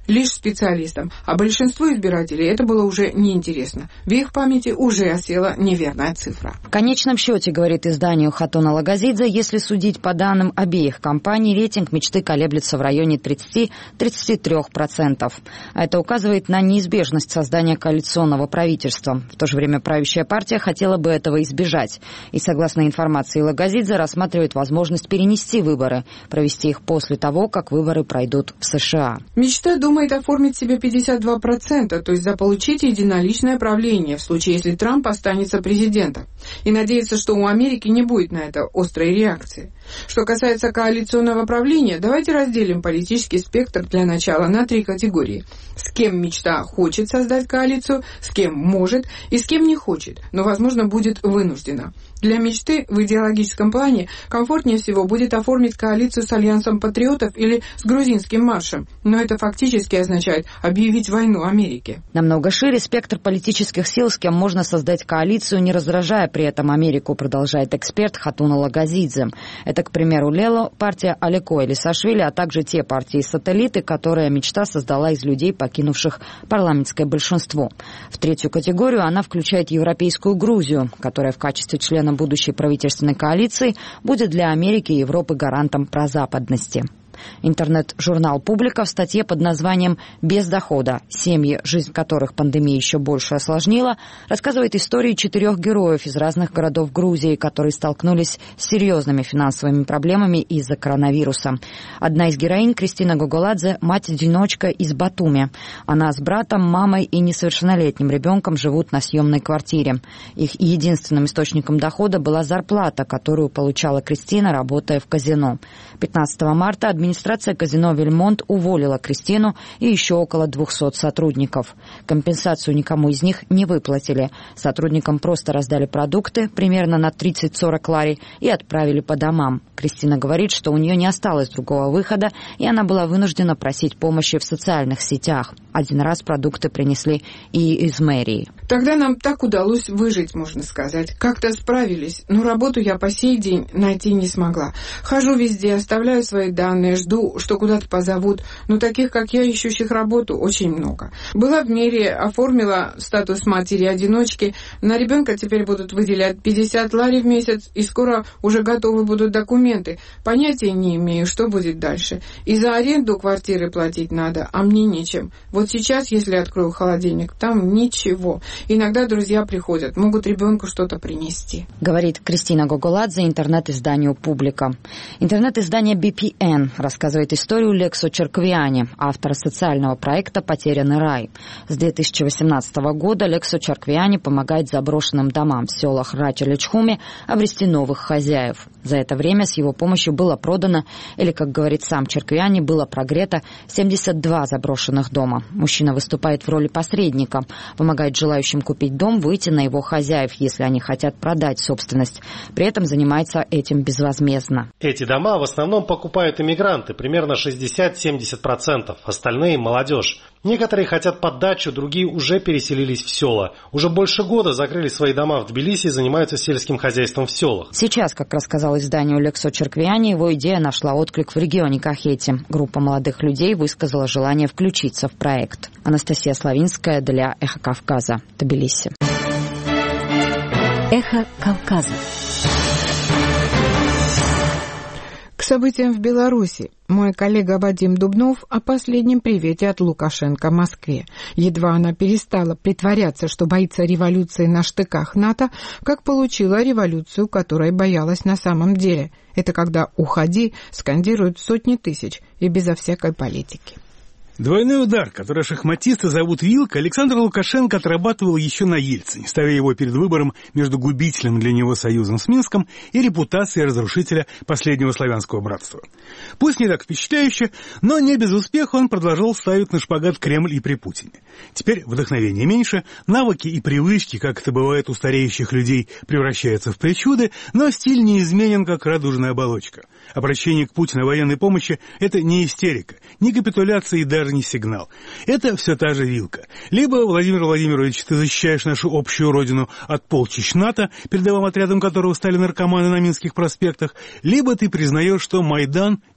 лишь специалистам, а большинству избирателей это было уже неинтересно. В их памяти уже осела неверная цифра. В конечном счете, говорит изданию Хатуна Лагазидзе, если судить по данным обеих компаний, рейтинг мечты колеблется в районе тридцать-тридцать три процента. А это указывает на неизбежность создания коалиционного правительства. В то же время правящая партия хотела бы этого избежать. И, согласно информации Лагазидзе, рассматривает возможность перенести выборы, провести их после того, как выборы пройдут в США. Мечта думает оформить себе пятьдесят два процента, то есть заполучить единоличное правление, в случае, если Трамп останется президентом. И надеется, что у Америки не будет на это острой реакции. Что касается коалиционного правления, давайте разделим политический спектр для начала на три категории. С кем мечта хочет создать коалицию, с кем может и с кем не хочет, но, возможно, будет вынуждена. Для мечты в идеологическом плане комфортнее всего будет оформить коалицию с Альянсом патриотов или с грузинским маршем, но это фактически означает объявить войну Америке. Намного шире спектр политических сил, с кем можно создать коалицию, не раздражая при этом Америку, продолжает эксперт Хатуна Лагазидзе. Это, к примеру, Лело, партия Алеко или Сашвили, а также те партии-сателлиты, которые мечта создала из людей, покинувших парламентское большинство. В третью категорию она включает европейскую Грузию, которая в качестве члена будущей правительственной коалиции будет для Америки и Европы гарантом прозападности. Интернет-журнал «Публика» в статье под названием «Без дохода. Семьи, жизнь которых пандемия еще больше осложнила», рассказывает истории четырех героев из разных городов Грузии, которые столкнулись с серьезными финансовыми проблемами из-за коронавируса. Одна из героинь, Кристина Гоголадзе, мать-одиночка из Батуми. Она с братом, мамой и несовершеннолетним ребенком живут на съемной квартире. Их единственным источником дохода была зарплата, которую получала Кристина, работая в казино. пятнадцатого марта администрация Администрация казино «Вельмонт» уволила Кристину и еще около двухсот сотрудников. Компенсацию никому из них не выплатили. Сотрудникам просто раздали продукты, примерно на тридцать-сорок лари, и отправили по домам. Кристина говорит, что у нее не осталось другого выхода, и она была вынуждена просить помощи в социальных сетях. Один раз продукты принесли и из мэрии. Тогда нам так удалось выжить, можно сказать. Как-то справились, но работу я по сей день найти не смогла. Хожу везде, оставляю свои данные, жду, что куда-то позовут, но таких, как я, ищущих работу, очень много. Была в мэрии, оформила статус матери-одиночки, на ребенка теперь будут выделять пятьдесят лари в месяц, и скоро уже готовы будут документы. Понятия не имею, что будет дальше. И за аренду квартиры платить надо, а мне нечем. Вот сейчас, если открою холодильник, там ничего. Иногда друзья приходят, могут ребенку что-то принести. Говорит Кристина Гоголадзе интернет-изданию «Публика». Интернет-издание би пи эн рассказывает историю Лексо Черквиани, автора социального проекта «Потерянный рай». С две тысячи восемнадцатого года Лексо Черквиани помогает заброшенным домам в селах Рача-Лечхуме обрести новых хозяев. За это время с его помощью было продано, или, как говорит сам Черквиани, было прогрето семьдесят два заброшенных дома. Мужчина выступает в роли посредника, помогает желающим купить дом выйти на его хозяев, если они хотят продать собственность. При этом занимается этим безвозмездно. Эти дома в основном покупают иммигранты, примерно шестьдесят-семьдесят процентов, остальные – молодежь. Некоторые хотят под дачу, другие уже переселились в села. Уже больше года закрыли свои дома в Тбилиси и занимаются сельским хозяйством в селах. Сейчас, как рассказал изданию Лексо Черквиани, его идея нашла отклик в регионе Кахети. Группа молодых людей высказала желание включиться в проект. Анастасия Славинская для «Эхо Кавказа», Тбилиси. «Эхо Кавказа». К событиям в Беларуси. Мой коллега Вадим Дубнов о последнем привете от Лукашенко Москве. Едва она перестала притворяться, что боится революции на штыках НАТО, как получила революцию, которой боялась на самом деле. Это когда «Уходи» скандируют сотни тысяч и безо всякой политики. Двойной удар, который шахматисты зовут вилка, Александр Лукашенко отрабатывал еще на Ельцине, ставя его перед выбором между губительным для него союзом с Минском и репутацией разрушителя последнего славянского братства. Пусть не так впечатляюще, но не без успеха он продолжал ставить на шпагат Кремль и при Путине. Теперь вдохновения меньше, навыки и привычки, как это бывает у стареющих людей, превращаются в причуды, но стиль неизменен, как радужная оболочка. Обращение к Путину военной помощи – это не истерика, не капитуляция и даже не сигнал. Это все та же вилка. Либо, Владимир Владимирович, ты защищаешь нашу общую родину от полчищ НАТО, передовым отрядом которого стали наркоманы на Минских проспектах, либо ты признаешь, что Майдан – миф,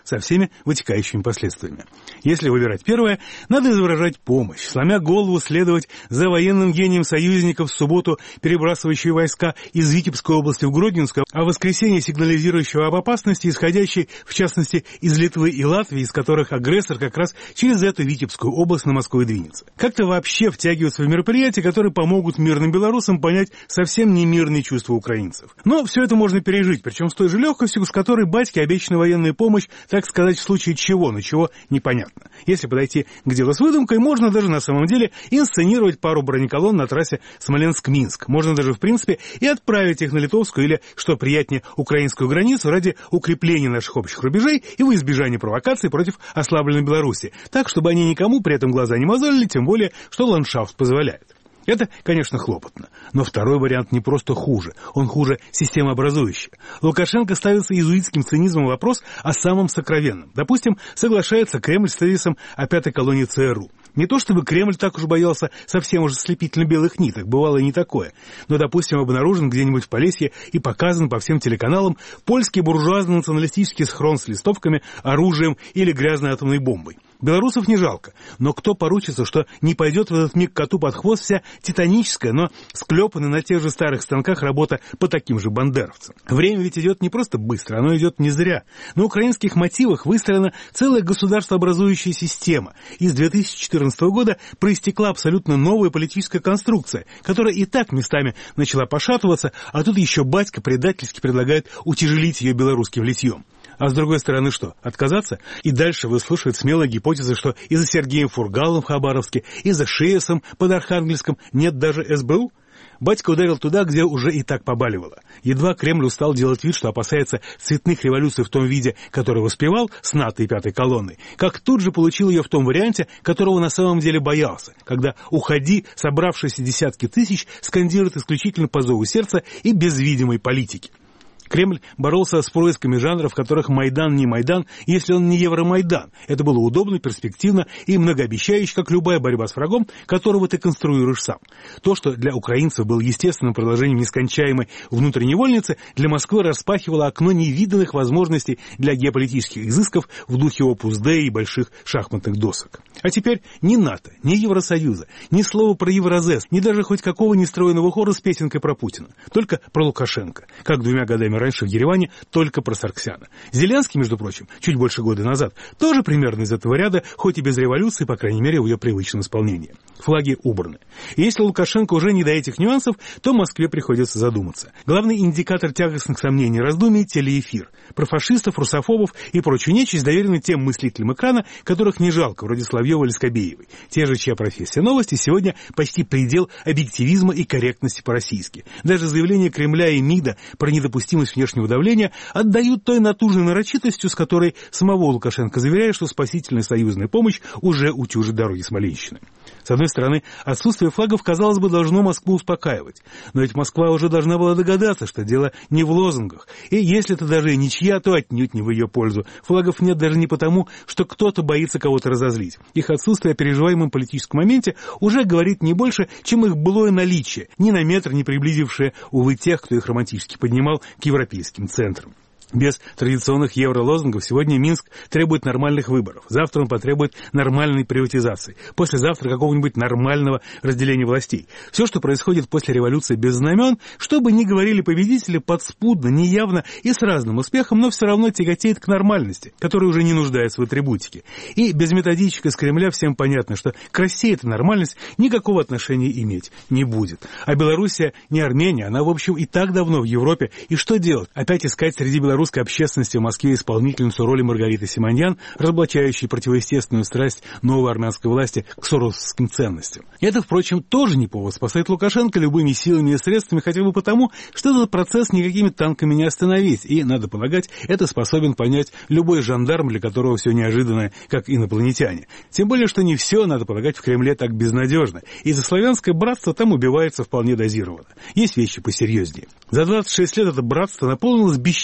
со всеми вытекающими последствиями. Если выбирать первое, надо изображать помощь, сломя голову следовать за военным гением союзников в субботу, перебрасывающие войска из Витебской области в Гродненскую, а в воскресенье сигнализирующего об опасности, исходящей, в частности, из Литвы и Латвии, из которых агрессор как раз через эту Витебскую область на Москву и двинется. Как-то вообще втягиваться в мероприятия, которые помогут мирным белорусам понять совсем не мирные чувства украинцев. Но все это можно пережить, причем с той же легкостью, с которой батьке обещана военная помощь, так сказать, в случае чего, но чего непонятно. Если подойти к делу с выдумкой, можно даже на самом деле инсценировать пару бронеколонн на трассе Смоленск-Минск. Можно даже, в принципе, и отправить их на литовскую или, что приятнее, украинскую границу ради укрепления наших общих рубежей и во избежание провокаций против ослабленной Беларуси, так, чтобы они никому при этом глаза не мозолили, тем более, что ландшафт позволяет. Это, конечно, хлопотно. Но второй вариант не просто хуже, он хуже системообразующий. Лукашенко ставится иезуитским цинизмом вопрос о самом сокровенном. Допустим, соглашается Кремль с тезисом о пятой колонии ЦРУ. Не то чтобы Кремль так уж боялся совсем уже слепительно белых ниток, бывало и не такое. Но, допустим, обнаружен где-нибудь в Полесье и показан по всем телеканалам польский буржуазно-националистический схрон с листовками, оружием или грязной атомной бомбой. Белорусов не жалко, но кто поручится, что не пойдет в этот миг коту под хвост вся титаническая, но склепанная на тех же старых станках работа по таким же бандеровцам? Время ведь идет не просто быстро, оно идет не зря. На украинских мотивах выстроена целая государствообразующая система. И с две тысячи четырнадцатого года проистекла абсолютно новая политическая конструкция, которая и так местами начала пошатываться, а тут еще батька предательски предлагает утяжелить ее белорусским литьем. А с другой стороны что, отказаться? И дальше выслушивать смелые гипотезы, что и за Сергеем Фургалом в Хабаровске, и за Шеесом под Архангельском нет даже эс бэ у? Батька ударил туда, где уже и так побаливало. Едва Кремль устал делать вид, что опасается цветных революций в том виде, который воспевал с НАТО и пятой колонной, как тут же получил ее в том варианте, которого на самом деле боялся, когда «Уходи», собравшиеся десятки тысяч, скандируют исключительно по зову сердца и без видимой политики. Кремль боролся с происками жанров, в которых Майдан не Майдан, если он не Евромайдан. Это было удобно, перспективно и многообещающе, как любая борьба с врагом, которого ты конструируешь сам. То, что для украинцев было естественным продолжением нескончаемой внутренней вольницы, для Москвы распахивало окно невиданных возможностей для геополитических изысков в духе Опус Дей и больших шахматных досок. А теперь ни НАТО, ни Евросоюза, ни слова про Евразес, ни даже хоть какого нестроенного хора с песенкой про Путина. Только про Лукашенко, как двумя годами раньше в Ереване только про Сарксяна. Зеленский, между прочим, чуть больше года назад, тоже примерно из этого ряда, хоть и без революции, по крайней мере, в ее привычном исполнении. Флаги убраны. И если Лукашенко уже не до этих нюансов, то Москве приходится задуматься. Главный индикатор тягостных сомнений, раздумий — телеэфир. Про фашистов, русофобов и прочую нечисть доверены тем мыслителям экрана, которых не жалко, вроде Соловьева или Скобеевой. Те же, чья профессия новости, сегодня почти предел объективизма и корректности по-российски. Даже заявления Кремля и МИДа про недопустимость внешнего давления отдают той натужной нарочитостью, с которой самого Лукашенко заверяет, что спасительная союзная помощь уже утюжит дороги Смоленщины. С одной стороны, отсутствие флагов, казалось бы, должно Москву успокаивать. Но ведь Москва уже должна была догадаться, что дело не в лозунгах. И если это даже и ничья, то отнюдь не в ее пользу. Флагов нет даже не потому, что кто-то боится кого-то разозлить. Их отсутствие о переживаемом политическом моменте уже говорит не больше, чем их былое наличие, ни на метр не приблизившее, увы, тех, кто их романтически поднимал к европейским центрам. Без традиционных евролозунгов сегодня Минск требует нормальных выборов. Завтра он потребует нормальной приватизации. Послезавтра какого-нибудь нормального разделения властей. Все, что происходит после революции без знамен, что бы ни говорили победители, подспудно, неявно и с разным успехом, но все равно тяготеет к нормальности, которая уже не нуждается в атрибутике. И без методичек из Кремля всем понятно, что к России эта нормальность никакого отношения иметь не будет. А Белоруссия не Армения, она, в общем, и так давно в Европе. И что делать? Опять искать среди белорусов русской общественности в Москве исполнительницу роли Маргариты Симоньян, разоблачающей противоестественную страсть новой армянской власти к соросовским ценностям. Это, впрочем, тоже не повод спасать Лукашенко любыми силами и средствами, хотя бы потому, что этот процесс никакими танками не остановить, и, надо полагать, это способен понять любой жандарм, для которого все неожиданное, как инопланетяне. Тем более, что не все, надо полагать, в Кремле так безнадежно, и за славянское братство там убивается вполне дозированно. Есть вещи посерьезнее. За двадцать шесть лет это братство наполнилось бесчисленными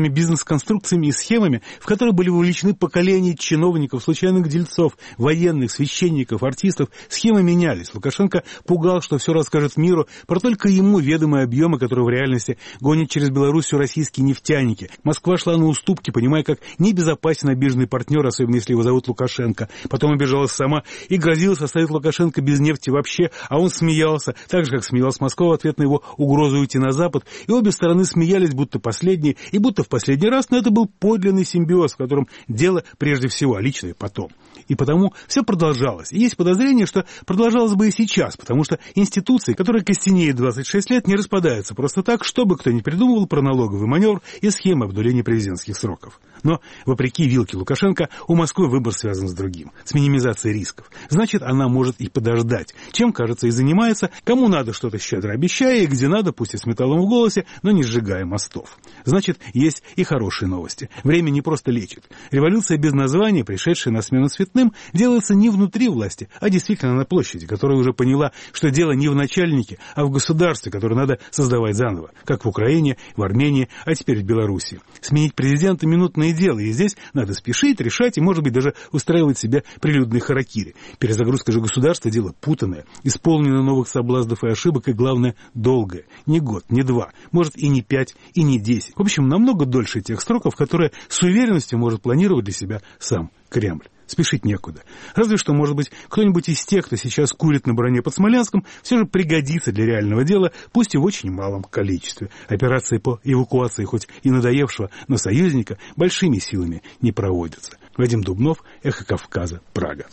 разными бизнес-конструкциями и схемами, в которые были вовлечены поколения чиновников, случайных дельцов, военных, священников, артистов. Схемы менялись. Лукашенко пугал, что все расскажет миру про только ему ведомые объемы, которые в реальности гонят через Белоруссию российские нефтяники. Москва шла на уступки, понимая, как небезопасен обиженный партнер, особенно если его зовут Лукашенко. Потом обижалась сама и грозилась оставить Лукашенко без нефти вообще, а он смеялся, так же, как смеялась Москва в ответ на его угрозу уйти на Запад. И обе стороны смеялись, будто последние, и будто в последний раз, но это был подлинный симбиоз, в котором дело прежде всего, а личное потом. И потому все продолжалось. И есть подозрение, что продолжалось бы и сейчас, потому что институции, которые костенеют двадцать шесть лет, не распадаются просто так, чтобы кто ни придумывал про налоговый маневр и схемы обдуления президентских сроков. Но, вопреки вилке Лукашенко, у Москвы выбор связан с другим, с минимизацией рисков. Значит, она может и подождать, чем, кажется, и занимается, кому надо что-то щедро обещая, и где надо, пусть и с металлом в голосе, но не сжигая мостов. Значит, есть и хорошие новости. Время не просто лечит. Революция без названия, пришедшая на смену цветным, делается не внутри власти, а действительно на площади, которая уже поняла, что дело не в начальнике, а в государстве, которое надо создавать заново, как в Украине, в Армении, а теперь в Белоруссии. Сменить президента — минутное дело, и здесь надо спешить, решать и, может быть, даже устраивать себе прилюдные харакири. Перезагрузка же государства — дело путанное, исполнено новых соблазнов и ошибок, и, главное, долгое. Не год, не два, может, и не пять, и не десять. В общем, намного дольше тех сроков, которые с уверенностью может планировать для себя сам Кремль. Спешить некуда. Разве что, может быть, кто-нибудь из тех, кто сейчас курит на броне под Смоленском, все же пригодится для реального дела, пусть и в очень малом количестве. Операции по эвакуации хоть и надоевшего, но союзника большими силами не проводятся. Вадим Дубнов, Эхо Кавказа, Прага.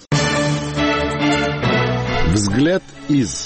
Взгляд из...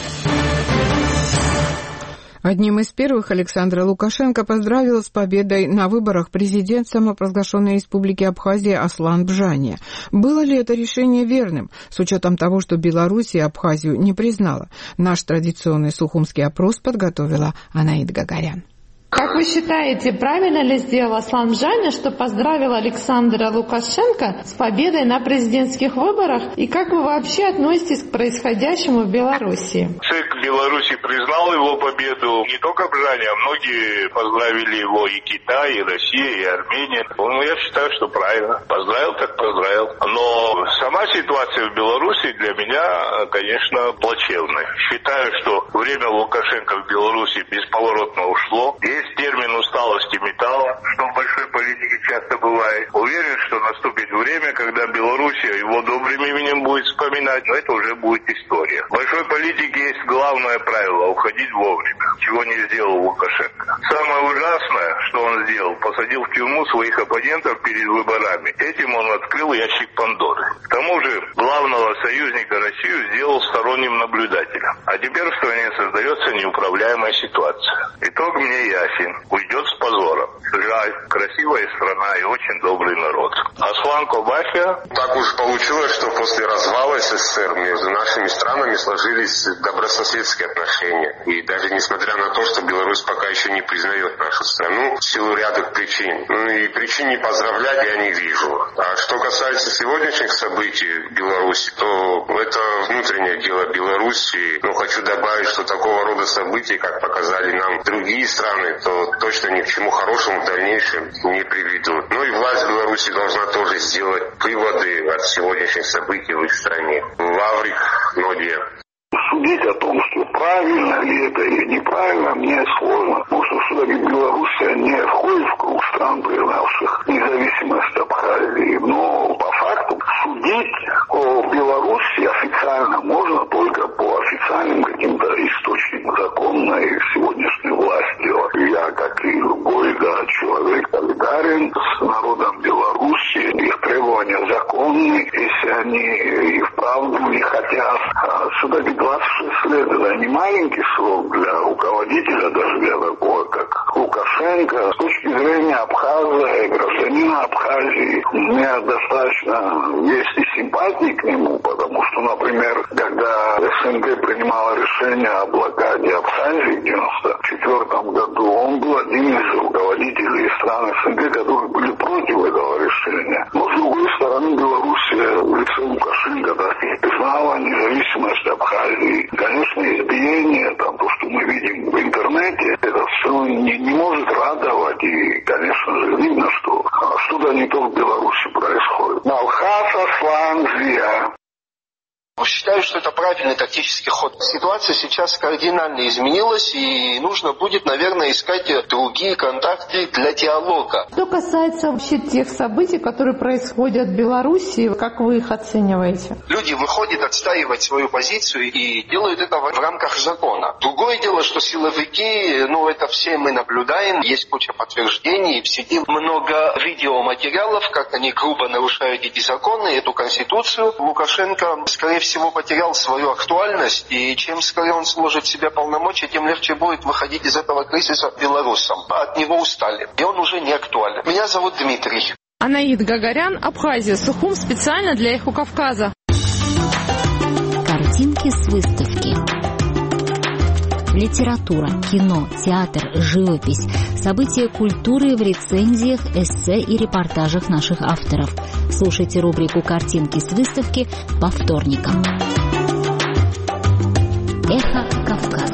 Одним из первых Александра Лукашенко поздравил с победой на выборах президент самопровозглашенной республики Абхазия Аслан Бжани. Было ли это решение верным, с учетом того, что Белоруссия Абхазию не признала? Наш традиционный сухумский опрос подготовила Анаид Гагарян. Как вы считаете, правильно ли сделал Аслан Бжани, что поздравил Александра Лукашенко с победой на президентских выборах? И как вы вообще относитесь к происходящему в Беларуси? ЦИК Беларуси признал его победу. Не только Бжани, а многие поздравили его, и Китай, и Россия, и Армения. Ну, я считаю, что правильно. Поздравил, так поздравил. Но сама ситуация в Беларуси для меня, конечно, плачевная. Считаю, что время Лукашенко в Беларуси бесповоротно ушло. Есть термин усталости металла, что в большой политике часто бывает. Уверен, что наступит время, когда Белоруссия его добрым именем будет вспоминать, но это уже будет история. В большой политике есть главное правило — уходить вовремя, чего не сделал Лукашенко. Самое ужасное, что он сделал, посадил в тюрьму своих оппонентов перед выборами. Этим он открыл ящик Пандоры. К тому же главного союзника Россию сделал сторонним наблюдателем. А теперь в стране создается неуправляемая ситуация. Итог мне ясен. Уйдет с позором. Жаль, красивая страна и очень добрый народ. Аслан Кобахия. Так уж получилось, что после развала СССР между нашими странами сложились добрососедские отношения. И даже несмотря на то, что Беларусь пока еще не признает нашу страну в силу ряда причин. Ну и причин не поздравлять я не вижу. А что касается сегодняшних событий в Беларуси, то это внутреннее дело Беларуси. Но хочу добавить, что такого рода события, как показали нам другие страны, то точно ни к чему хорошему в дальнейшем не приведут. Ну и власть Беларуси должна тоже сделать выводы от сегодняшних событий в их стране. Лаврик, Нодия. Судить о том, что правильно ли это или неправильно, мне сложно. Потому что все-таки Белоруссия не входит в круг стран, признавших независимость Абхазии. Но по факту судить о Беларуси официально можно только по официальным каким-то источникам законной сегодняшней власти. Я, как и любой да, человек, солидарен с народом Беларуси. Их требования законны, если они и вправду не хотят. Все-таки двадцать шесть лет — это не маленький срок для руководителя, даже для такого, как Лукашенко. С точки зрения Абхаза и гражданина Абхазии, у меня достаточно есть и симпатии к нему, потому что, например, когда СНГ принимала решение о блокаде Абхазии в девяносто четвёртом году, он был один из руководителей стран СНГ, которые были против этого решения. Но, с другой стороны, Белоруссия в лице Лукашенко да, признала независимость Абхазии. Конечно, избиение, там, то, что мы видим в интернете, это ну, не, не может радовать. И, конечно же, видно, что что-то не то в Беларуси происходит. Алхас Аслан Зия. Считаю, что это правильный тактический ход. Ситуация сейчас кардинально изменилась, и нужно будет, наверное, искать другие контакты для диалога. Что касается вообще тех событий, которые происходят в Беларуси, как вы их оцениваете? Люди выходят отстаивать свою позицию и делают это в рамках закона. Другое дело, что силовики, ну это все мы наблюдаем, есть куча подтверждений, в сети много видеоматериалов, как они грубо нарушают эти законы, эту конституцию. Лукашенко, скорее всего, всего потерял свою актуальность, и чем скорее он сложит в себя полномочия, тем легче будет выходить из этого кризиса белорусам. От него устали, и он уже не актуален. Меня зовут Дмитрий. Анаид Гагарян, Абхазия, Сухум, специально для Эхо Кавказа. Картинки с выставки. Литература, кино, театр, живопись, события культуры в рецензиях, эссе и репортажах наших авторов. Слушайте рубрику «Картинки с выставки» по вторникам. Эхо Кавказа.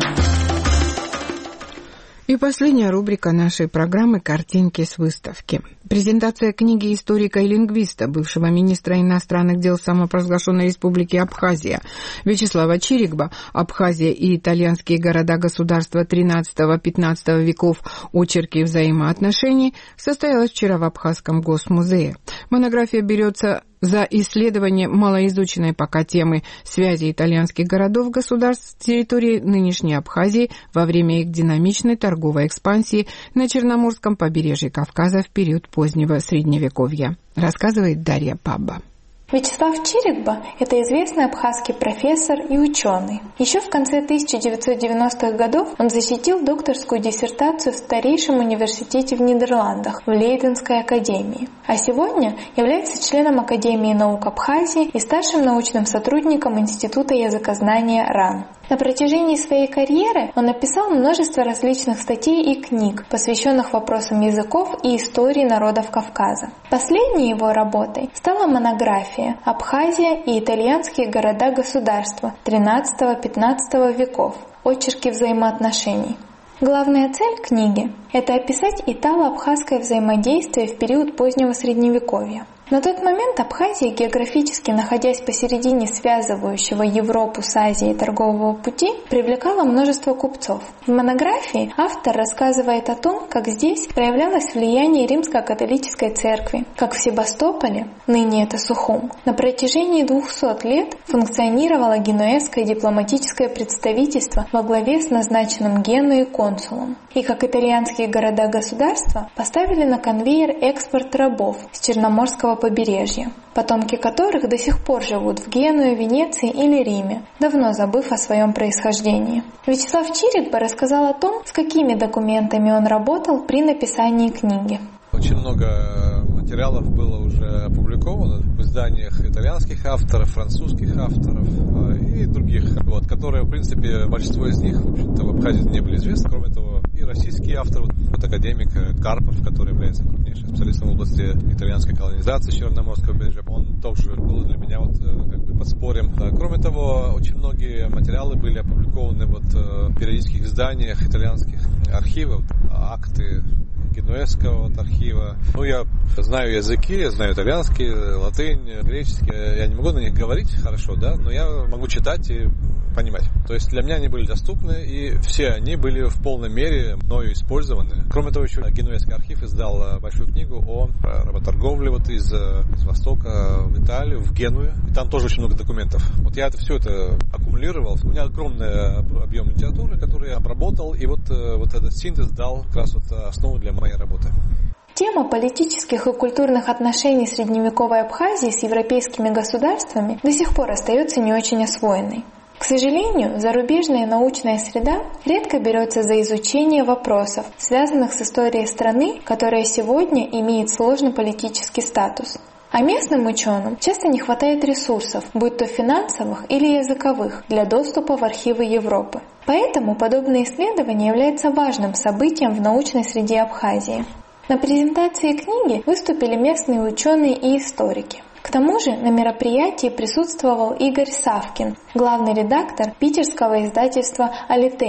И последняя рубрика нашей программы «Картинки с выставки». Презентация книги историка и лингвиста, бывшего министра иностранных дел самопровозглашенной республики Абхазия Вячеслава Чирикба «Абхазия и итальянские города-государства тринадцатого-пятнадцатого веков. Очерки взаимоотношений» состоялась вчера в Абхазском госмузее. Монография берется за исследование малоизученной пока темы связи итальянских городов-государств с территорией нынешней Абхазии во время их динамичной торговой экспансии на Черноморском побережье Кавказа в период позднего Средневековья, рассказывает Дарья Пабба. Вячеслав Чирикба – это известный абхазский профессор и ученый. Еще в конце тысяча девятьсот девяностых годов он защитил докторскую диссертацию в старейшем университете в Нидерландах, в Лейденской академии. А сегодня является членом Академии наук Абхазии и старшим научным сотрудником Института языкознания РАН. На протяжении своей карьеры он написал множество различных статей и книг, посвященных вопросам языков и истории народов Кавказа. Последней его работой стала монография «Абхазия и итальянские города-государства тринадцатого-пятнадцатого веков. Очерки взаимоотношений». Главная цель книги – это описать итало-абхазское взаимодействие в период позднего Средневековья. На тот момент Абхазия, географически находясь посередине связывающего Европу с Азией торгового пути, привлекала множество купцов. В монографии автор рассказывает о том, как здесь проявлялось влияние римско-католической церкви, как в Себастополе, ныне это Сухум, на протяжении двухсот лет функционировало генуэзское дипломатическое представительство во главе с назначенным Генуей консулом, и как итальянские города-государства поставили на конвейер экспорт рабов с Черноморского побережья, потомки которых до сих пор живут в Генуе, Венеции или Риме, давно забыв о своем происхождении. Вячеслав Чирикба рассказал о том, с какими документами он работал при написании книги. Очень много материалов было уже опубликовано в изданиях итальянских авторов, французских авторов и других, вот, которые, в принципе, большинство из них, в общем-то, в Абхазии не были известны. Кроме того, и российский автор, вот академик Карпов, который является крупнейшим специалистом в области итальянской колонизации Черноморского побережья, он тоже был для меня вот как бы подспорьем. Кроме того, очень многие материалы были опубликованы вот в периодических изданиях итальянских архивов, акты генуэзского вот архива. Ну, я знаю языки, я знаю итальянский, латынь, греческий. Я не могу на них говорить хорошо, да, но я могу читать и понимать. То есть для меня они были доступны, и все они были в полной мере мною использованы. Кроме того, еще Генуэзский архив издал большую книгу о работорговле вот из, из Востока в Италию, в Геную. И там тоже очень много документов. Вот я это все это аккумулировал. У меня огромный объем литературы, который я обработал, и вот, вот этот синтез дал как раз вот основу для моей работы. Тема политических и культурных отношений средневековой Абхазии с европейскими государствами до сих пор остается не очень освоенной. К сожалению, зарубежная научная среда редко берется за изучение вопросов, связанных с историей страны, которая сегодня имеет сложный политический статус. А местным ученым часто не хватает ресурсов, будь то финансовых или языковых, для доступа в архивы Европы. Поэтому подобное исследование является важным событием в научной среде Абхазии. На презентации книги выступили местные ученые и историки. К тому же на мероприятии присутствовал Игорь Савкин, главный редактор питерского издательства «Алитея».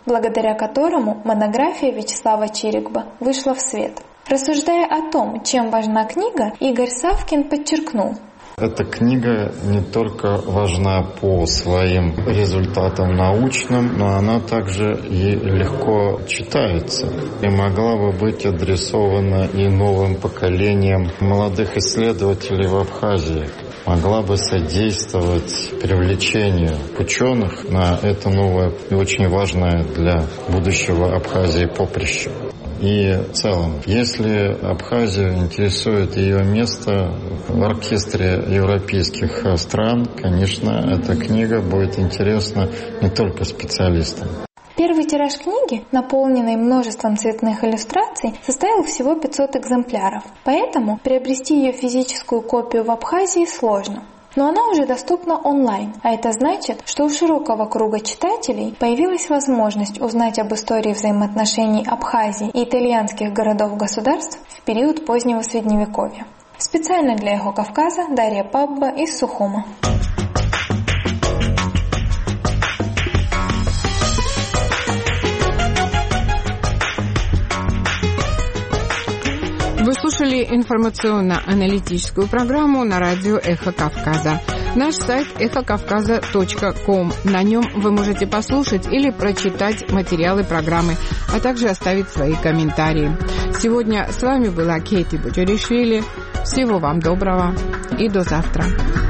благодаря которому монография Вячеслава Чирикба вышла в свет. Рассуждая о том, чем важна книга, Игорь Савкин подчеркнул: эта книга не только важна по своим результатам научным, но она также и легко читается и могла бы быть адресована и новым поколениям молодых исследователей в Абхазии. Могла бы содействовать привлечению ученых на это новое и очень важное для будущего Абхазии поприще. И в целом, если Абхазию интересует ее место в оркестре европейских стран, конечно, эта книга будет интересна не только специалистам. Первый тираж книги, наполненный множеством цветных иллюстраций, составил всего пятьсот экземпляров, поэтому приобрести ее физическую копию в Абхазии сложно. Но она уже доступна онлайн, а это значит, что у широкого круга читателей появилась возможность узнать об истории взаимоотношений Абхазии и итальянских городов-государств в период позднего Средневековья. Специально для «Эхо Кавказа» Дарья Пабба из Сухума. Вы слушали информационно-аналитическую программу на радио «Эхо Кавказа». Наш сайт эхо кавказа точка ком. На нем вы можете послушать или прочитать материалы программы, а также оставить свои комментарии. Сегодня с вами была Кейти Бутюришвили. Всего вам доброго и до завтра.